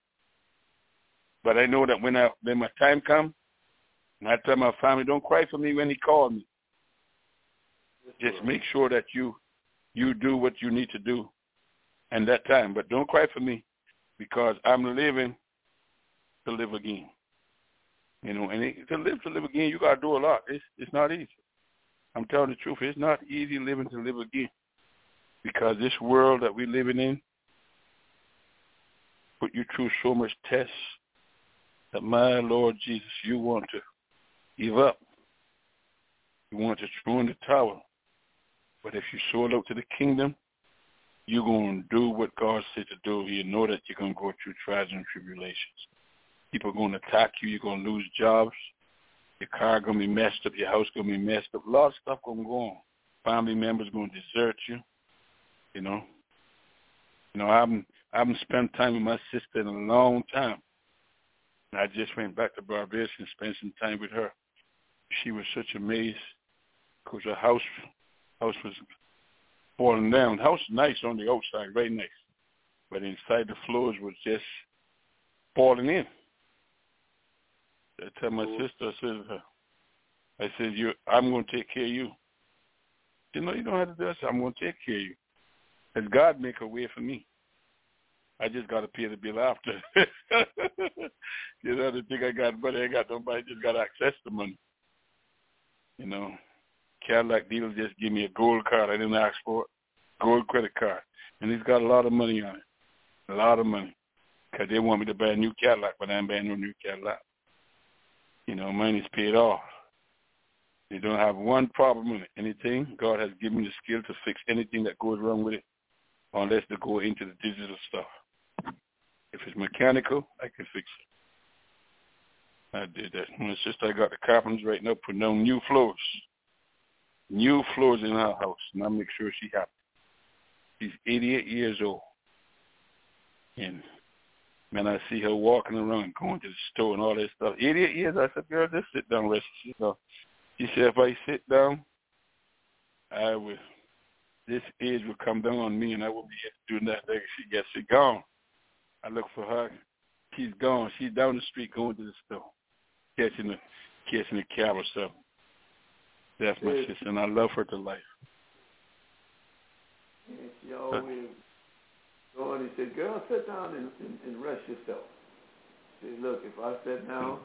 But I know that when I when my time comes, and I tell my family, don't cry for me when he called me. Just make sure that you you do what you need to do in that time. But don't cry for me because I'm living to live again. You know, and it, to live to live again, you got to do a lot. It's it's not easy. I'm telling the truth. It's not easy living to live again because this world that we're living in put you through so much tests that, my Lord Jesus, you want to give up. You want to throw in the towel. But if you sold out to the kingdom, you're going to do what God said to do. You know that you're going to go through trials and tribulations. People are going to attack you. You're going to lose jobs. Your car going to be messed up. Your house going to be messed up. A lot of stuff going to go on. Family members going to desert you. You know. You know, I haven't, I haven't spent time with my sister in a long time. And I just went back to Barbados and spent some time with her. She was such a maze because her house house was falling down. The house is nice on the outside, very nice. but inside the floors was just falling in. I tell my sister, I said, I said, you, I'm going to take care of you. She said, no, you don't have to do that. I said, I'm going to take care of you. Because God make a way for me. I just got to pay the bill after. You know, the thing I got money, I got nobody, just got access to money. You know, Cadillac dealer just give me a gold card. I didn't ask for it. Gold credit card. And he's got a lot of money on it. A lot of money. Because they want me to buy a new Cadillac, but I ain't buying no new Cadillac. You know, mine is paid off. They don't have one problem with it. Anything, God has given me the skill to fix anything that goes wrong with it, unless they go into the digital stuff. If it's mechanical, I can fix it. I did that. My sister, I got the carpenters right now putting down new floors. New floors in our house, and I make sure she's happy. She's eighty-eight years old. And when I see her walking around, going to the store and all that stuff, eighty-eight years, I said, girl, just sit down, rest. She said, she said, if I sit down, I will, this age will come down on me, and I won't be able to do nothing. She gets she gone. I look for her. She's gone. She's down the street going to the store, catching the, catching the cab or something. That's my yes. sister, and I love her to life. And she always go and said, girl, sit down and, and, and rest yourself. She said, look, if I sit down,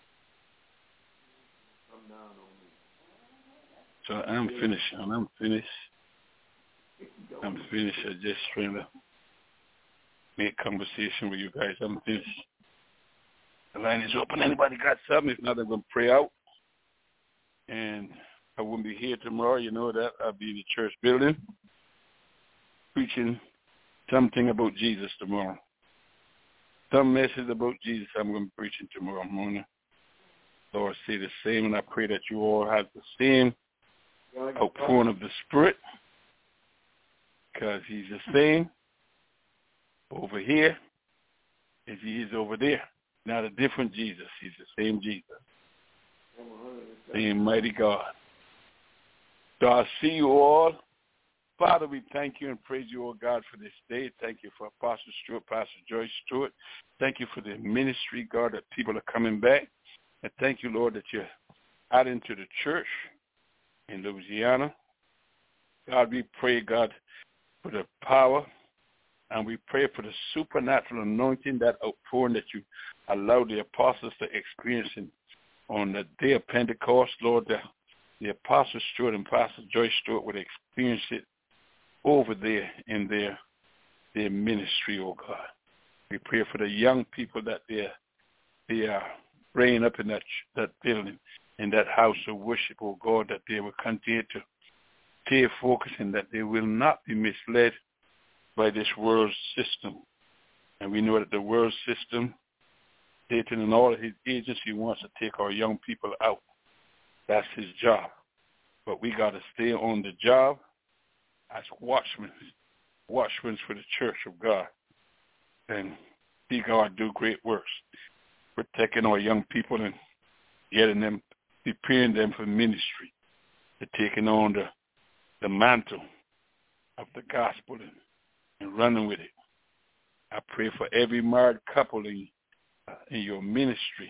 come down on me. So I'm finished, and I'm finished. I'm finished. I just trying to make conversation with you guys. I'm finished. The line is open. Anybody got something? If not, I'm going to pray out. And I won't be here tomorrow. You know that. I'll be in the church building preaching something about Jesus tomorrow. Some message about Jesus I'm going to be preaching tomorrow morning. Lord, say the same, and I pray that you all have the same outpouring of the Spirit, because he's the same over here as he is over there. Not a different Jesus. He's the same Jesus. Same mighty God. So I'll see you all. Father, we thank you and praise you, oh God, for this day. Thank you for Apostle Stewart, Pastor Joyce Stewart. Thank you for the ministry, God, that people are coming back. And thank you, Lord, that you're adding to the church in Louisiana. God, we pray, God, for the power, and we pray for the supernatural anointing, that outpouring that you allowed the apostles to experience in, on the day of Pentecost, Lord, the, the Apostle Stewart and Pastor Joyce Stewart would experience it over there in their their ministry, oh God. We pray for the young people that they they are bringing up in that that building, in that house of worship, oh God, that they will continue to stay focused and that they will not be misled by this world system. And we know that the world system, Satan and all of his agency wants to take our young people out. That's his job. But we got to stay on the job as watchmen, watchmen for the church of God, and see God do great works, protecting our young people and getting them, preparing them for ministry, to taking on the, the mantle of the gospel and, and running with it. I pray for every married couple in, uh, in your ministry.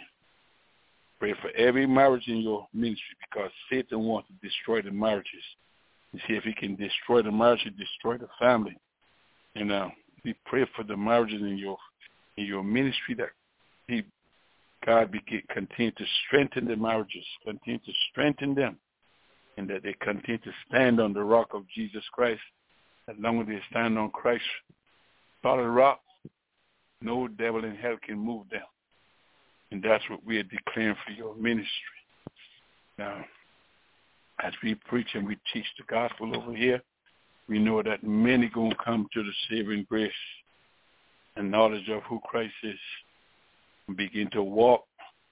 Pray for every marriage in your ministry, because Satan wants to destroy the marriages. You see, if he can destroy the marriage, he destroy the family. And uh, we pray for the marriages in your in your ministry, that he, God, be, continue to strengthen the marriages, continue to strengthen them, and that they continue to stand on the rock of Jesus Christ. As long as they stand on Christ's solid rock, no devil in hell can move them. And that's what we are declaring for your ministry. Now, as we preach and we teach the gospel over here, we know that many going to come to the saving grace and knowledge of who Christ is and begin to walk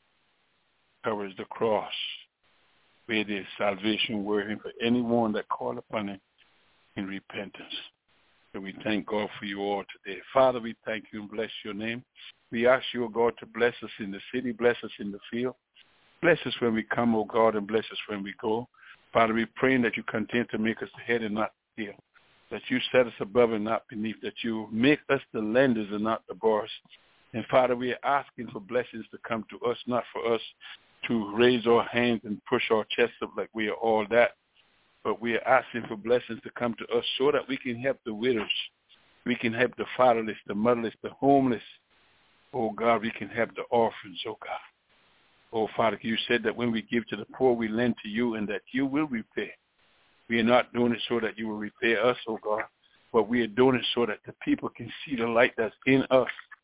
towards the cross, where there is salvation waiting for anyone that call upon him in repentance. So we thank God for you all today. Father, we thank you and bless your name. We ask you, O God, to bless us in the city, bless us in the field. Bless us when we come, O God, and bless us when we go. Father, we pray that you continue to make us the head and not the tail. that you set us above and not beneath, that you make us the lenders and not the borrowers. And, Father, we are asking for blessings to come to us, not for us to raise our hands and push our chests up like we are all that, but we are asking for blessings to come to us so that we can help the widows, we can help the fatherless, the motherless, the homeless. Oh, God, we can help the orphans, oh, God. Oh, Father, you said that when we give to the poor, we lend to you and that you will repay. We are not doing it so that you will repay us, oh, God, but we are doing it so that the people can see the light that's in us.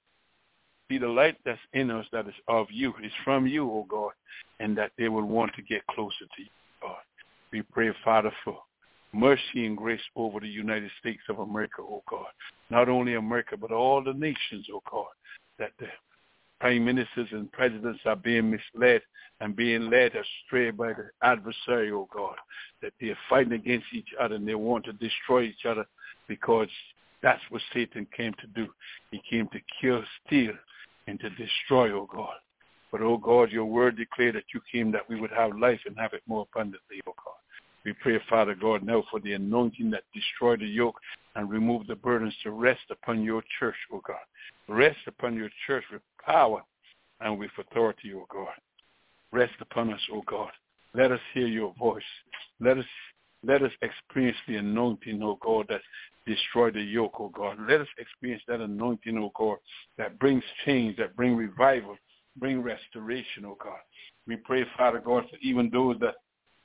See the light that's in us that is of you, is from you, oh, God, and that they will want to get closer to you, God. We pray, Father, for mercy and grace over the United States of America, oh, God. Not only America, but all the nations, oh, God, that the prime ministers and presidents are being misled and being led astray by the adversary, oh God, that they are fighting against each other and they want to destroy each other because that's what Satan came to do. He came to kill, steal, and to destroy, oh God. But, oh God, your word declared that you came that we would have life and have it more abundantly, oh God. We pray, Father God, now for the anointing that destroyed the yoke and remove the burdens to rest upon your church, oh God. Rest upon your church with power and with authority, oh God. Rest upon us, oh God. Let us hear your voice. Let us let us experience the anointing, oh God, that destroyed the yoke, oh God. Let us experience that anointing, oh God, that brings change, that brings revival, bring restoration, oh God. We pray, Father God, for even those that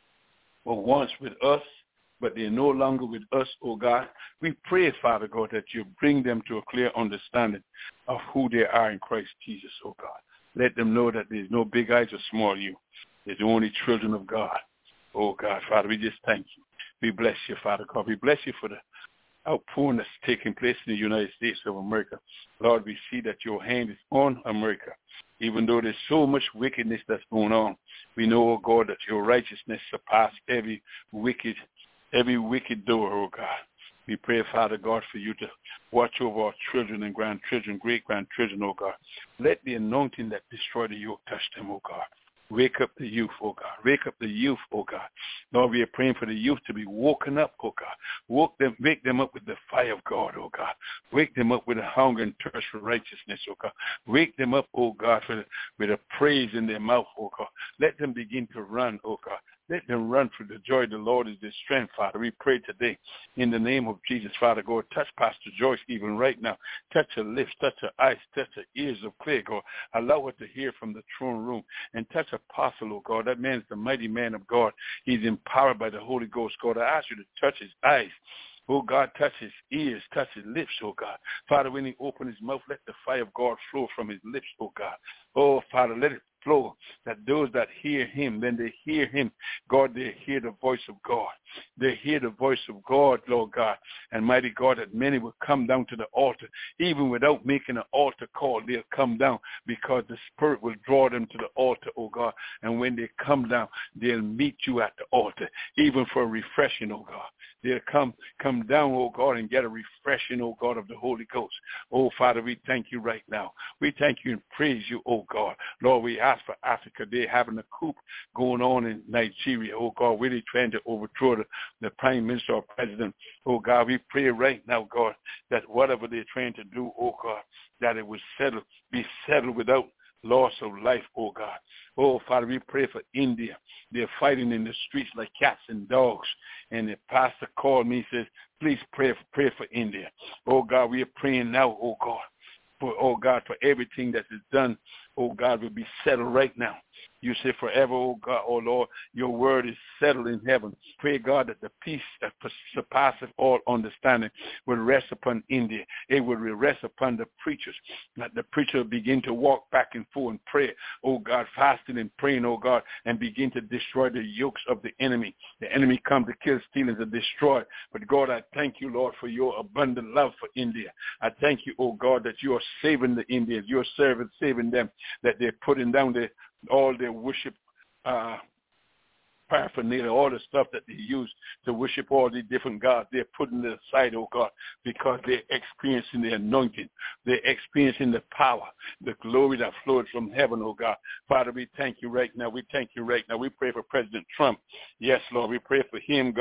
were once with us, but they're no longer with us, oh God. We pray, Father God, that you bring them to a clear understanding of who they are in Christ Jesus, oh God. Let them know that there's no big eyes or small you. There's only children of God. Oh God, Father, we just thank you. We bless you, Father God. We bless you for the outpouring that's taking place in the United States of America. Lord, we see that your hand is on America. Even though there's so much wickedness that's going on, we know, oh God, that your righteousness surpasses every wicked Every wicked door, oh God. We pray, Father God, for you to watch over our children and grandchildren, great-grandchildren, oh God. Let the anointing that destroyed the yoke touch them, oh God. Wake up the youth, oh God. Wake up the youth, oh God. Lord, we are praying for the youth to be woken up, oh God. Woke them, wake them up with the fire of God, oh God. Wake them up with a hunger and thirst for righteousness, oh God. Wake them up, oh God, for the, with a praise in their mouth, oh God. Let them begin to run, oh God. Let them run for the joy of the Lord is their strength, Father. We pray today in the name of Jesus, Father God. Touch Pastor Joyce even right now. Touch her lips, touch her eyes, touch her ears of clear, God. Allow her to hear from the throne room. And touch Apostle, oh God. That man is the mighty man of God. He's empowered by the Holy Ghost, God. I ask you to touch his eyes. Oh, God, touch his ears, touch his lips, oh, God. Father, when he opens his mouth, let the fire of God flow from his lips, oh, God. Oh, Father, let it flow, that those that hear him, then they hear him. God, they hear the voice of God. They hear the voice of God, Lord God. And mighty God, that many will come down to the altar. Even without making an altar call, they'll come down because the Spirit will draw them to the altar, oh God. And when they come down, they'll meet you at the altar, even for refreshing, oh God. They'll come come down, oh God, and get a refreshing, oh God, of the Holy Ghost. Oh, Father, we thank you right now. We thank you and praise you, oh God. Lord, we ask for Africa. They're having a coup going on in Nigeria, oh God, where they're trying to overthrow the, the prime minister or president. Oh God, we pray right now, God, that whatever they're trying to do, oh God, that it will settle, be settled without loss of life, oh God. Oh, Father, we pray for India. They're fighting in the streets like cats and dogs. And the pastor called me and says, please pray, pray for India. Oh, God, we are praying now, oh, God, for, oh, God, for everything that is done, oh, God, will be settled right now. You say forever, oh God, oh Lord, your word is settled in heaven. Pray, God, that the peace that surpasses all understanding will rest upon India. It will rest upon the preachers, that the preacher will begin to walk back and forth and pray, oh God, fasting and praying, oh God, and begin to destroy the yokes of the enemy. The enemy come to kill, steal, and to destroy. But God, I thank you, Lord, for your abundant love for India. I thank you, oh God, that you are saving the Indians. Your servants saving them, that they're putting down the all their worship uh, paraphernalia, all the stuff that they use to worship all these different gods. They're putting it aside, oh God, because they're experiencing the anointing. They're experiencing the power, the glory that flows from heaven, oh God. Father, we thank you right now. We thank you right now. We pray for President Trump. Yes, Lord, we pray for him, God.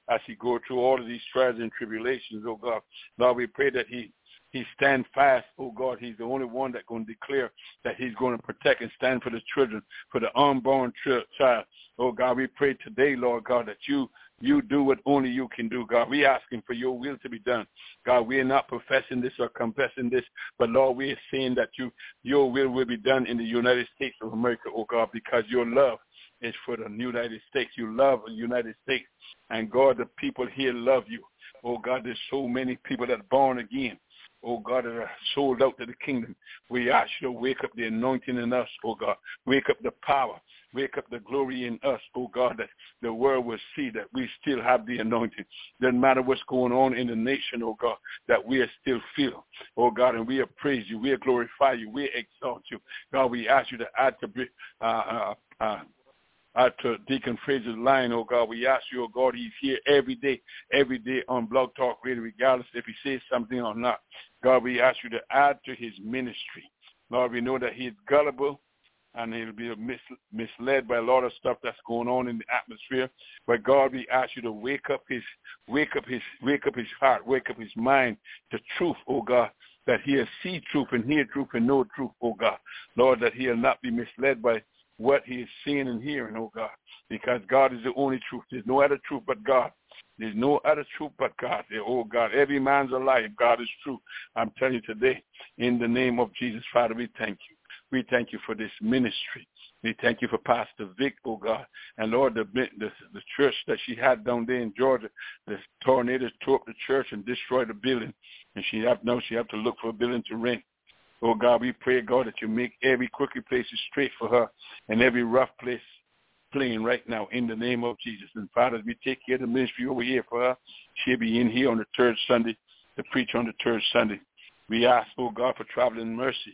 as he goes through all of these trials and tribulations, oh God. Lord, we pray that he He stand fast, oh God. He's the only one that's going to declare that he's going to protect and stand for the children, for the unborn child. Oh God, we pray today, Lord God, that you you do what only you can do, God. We asking for your will to be done. God, we are not professing this or confessing this, but Lord, we are saying that you your will will be done in the United States of America, oh God, because your love is for the United States. You love the United States. And God, the people here love you. Oh God, there's so many people that are born again. Oh, God, that are sold out to the kingdom. We ask you to wake up the anointing in us, oh, God. Wake up the power. Wake up the glory in us, oh, God, that the world will see that we still have the anointing. Doesn't matter what's going on in the nation, oh, God, that we are still filled, oh, God, and we praise you. We glorify you. We exalt you. God, we ask you to add to uh, uh, uh, Uh, to Deacon Fraser's line, oh God, we ask you, oh God, he's here every day, every day on Blog Talk Radio, regardless if he says something or not. God, we ask you to add to his ministry. Lord, we know that he's gullible and he'll be mis- misled by a lot of stuff that's going on in the atmosphere. But God, we ask you to wake up his, wake up his, wake up his heart, wake up his mind to truth, oh God, that he'll see truth and hear truth and know truth, oh God. Lord, that he'll not be misled by what he is seeing and hearing, oh God, because God is the only truth. There's no other truth but God. There's no other truth but God. Oh God, every man's a lie. God is true. I'm telling you today, in the name of Jesus, Father, we thank you. We thank you for this ministry. We thank you for Pastor Vic, oh God. And Lord, the, the, the church that she had down there in Georgia, the tornadoes tore up the church and destroyed the building. And she have now she have to look for a building to rent. Oh, God, we pray, God, that you make every crooked place straight for her and every rough place plain right now in the name of Jesus. And, Father, as we take care of the ministry over here for her, she'll be in here on the third Sunday to preach on the third Sunday. We ask, oh, God, for traveling mercy.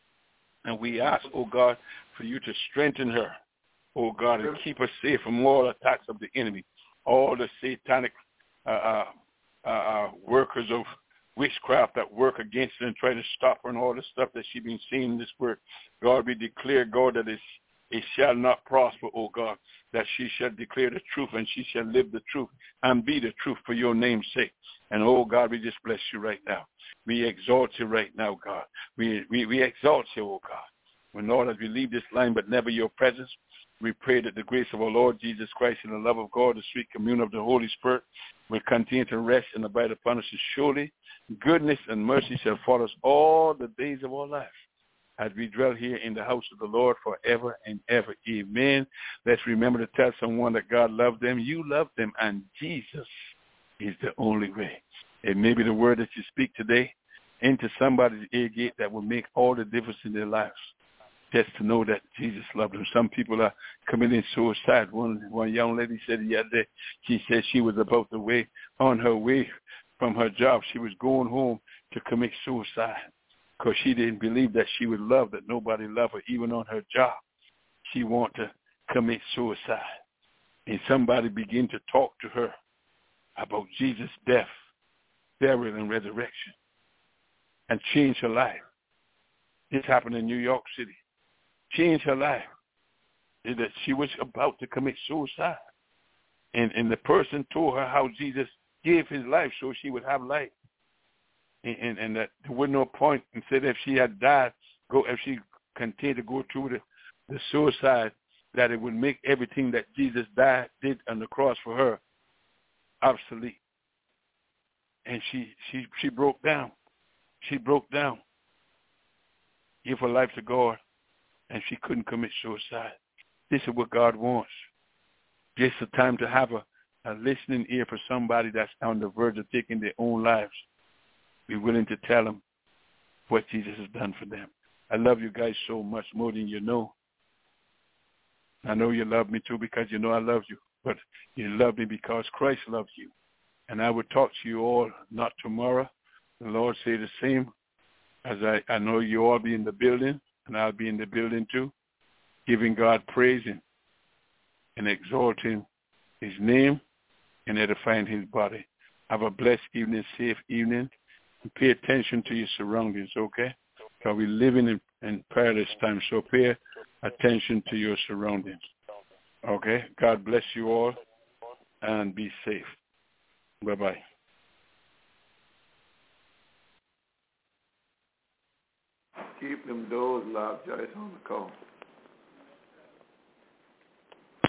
And we ask, oh, God, for you to strengthen her, oh, God, and keep her safe from all attacks of the enemy, all the satanic uh, uh, uh, uh, workers of witchcraft that work against her and try to stop her and all the stuff that she's been seeing in this word. God, we declare, God, that it's, it shall not prosper, oh God, that she shall declare the truth and she shall live the truth and be the truth for your name's sake. And, oh, God, we just bless you right now. We exalt you right now, God. We, we, we exalt you, oh God. When, Lord, as we leave this line but never your presence, we pray that the grace of our Lord Jesus Christ and the love of God, the sweet communion of the Holy Spirit, will continue to rest and abide upon us. And surely goodness and mercy shall follow us all the days of our life as we dwell here in the house of the Lord forever and ever. Amen. Let's remember to tell someone that God loved them. You love them, and Jesus is the only way. It may be the word that you speak today into somebody's ear gate that will make all the difference in their lives. Just to know that Jesus loved them. Some people are committing suicide. One one young lady said the other day, she said she was about the way, on her way from her job. She was going home to commit suicide because she didn't believe that she would love, that nobody loved her, even on her job. She wanted to commit suicide. And somebody began to talk to her about Jesus' death, burial, and resurrection and change her life. This happened in New York City. Changed her life. That she was about to commit suicide. And and the person told her how Jesus gave his life so she would have life. And, and, and that there was no point, and said if she had died, go if she continued to go through the, the suicide, that it would make everything that Jesus died, did on the cross for her obsolete. And she she she broke down. She broke down. Give her life to God. And she couldn't commit suicide. This is what God wants. Just a time to have a, a listening ear for somebody that's on the verge of taking their own lives. Be willing to tell them what Jesus has done for them. I love you guys so much, more than you know. I know you love me too because you know I love you. But you love me because Christ loves you. And I will talk to you all not tomorrow. The Lord say the same, as I, I know you all be in the building. And I'll be in the building too, giving God praise and, and exalting his name and edifying his body. Have a blessed evening, safe evening, and pay attention to your surroundings, okay? Because we're living in, in perilous times, so pay attention to your surroundings, okay? God bless you all, and be safe. Bye-bye. Keep them doors locked, Joyce, on the call.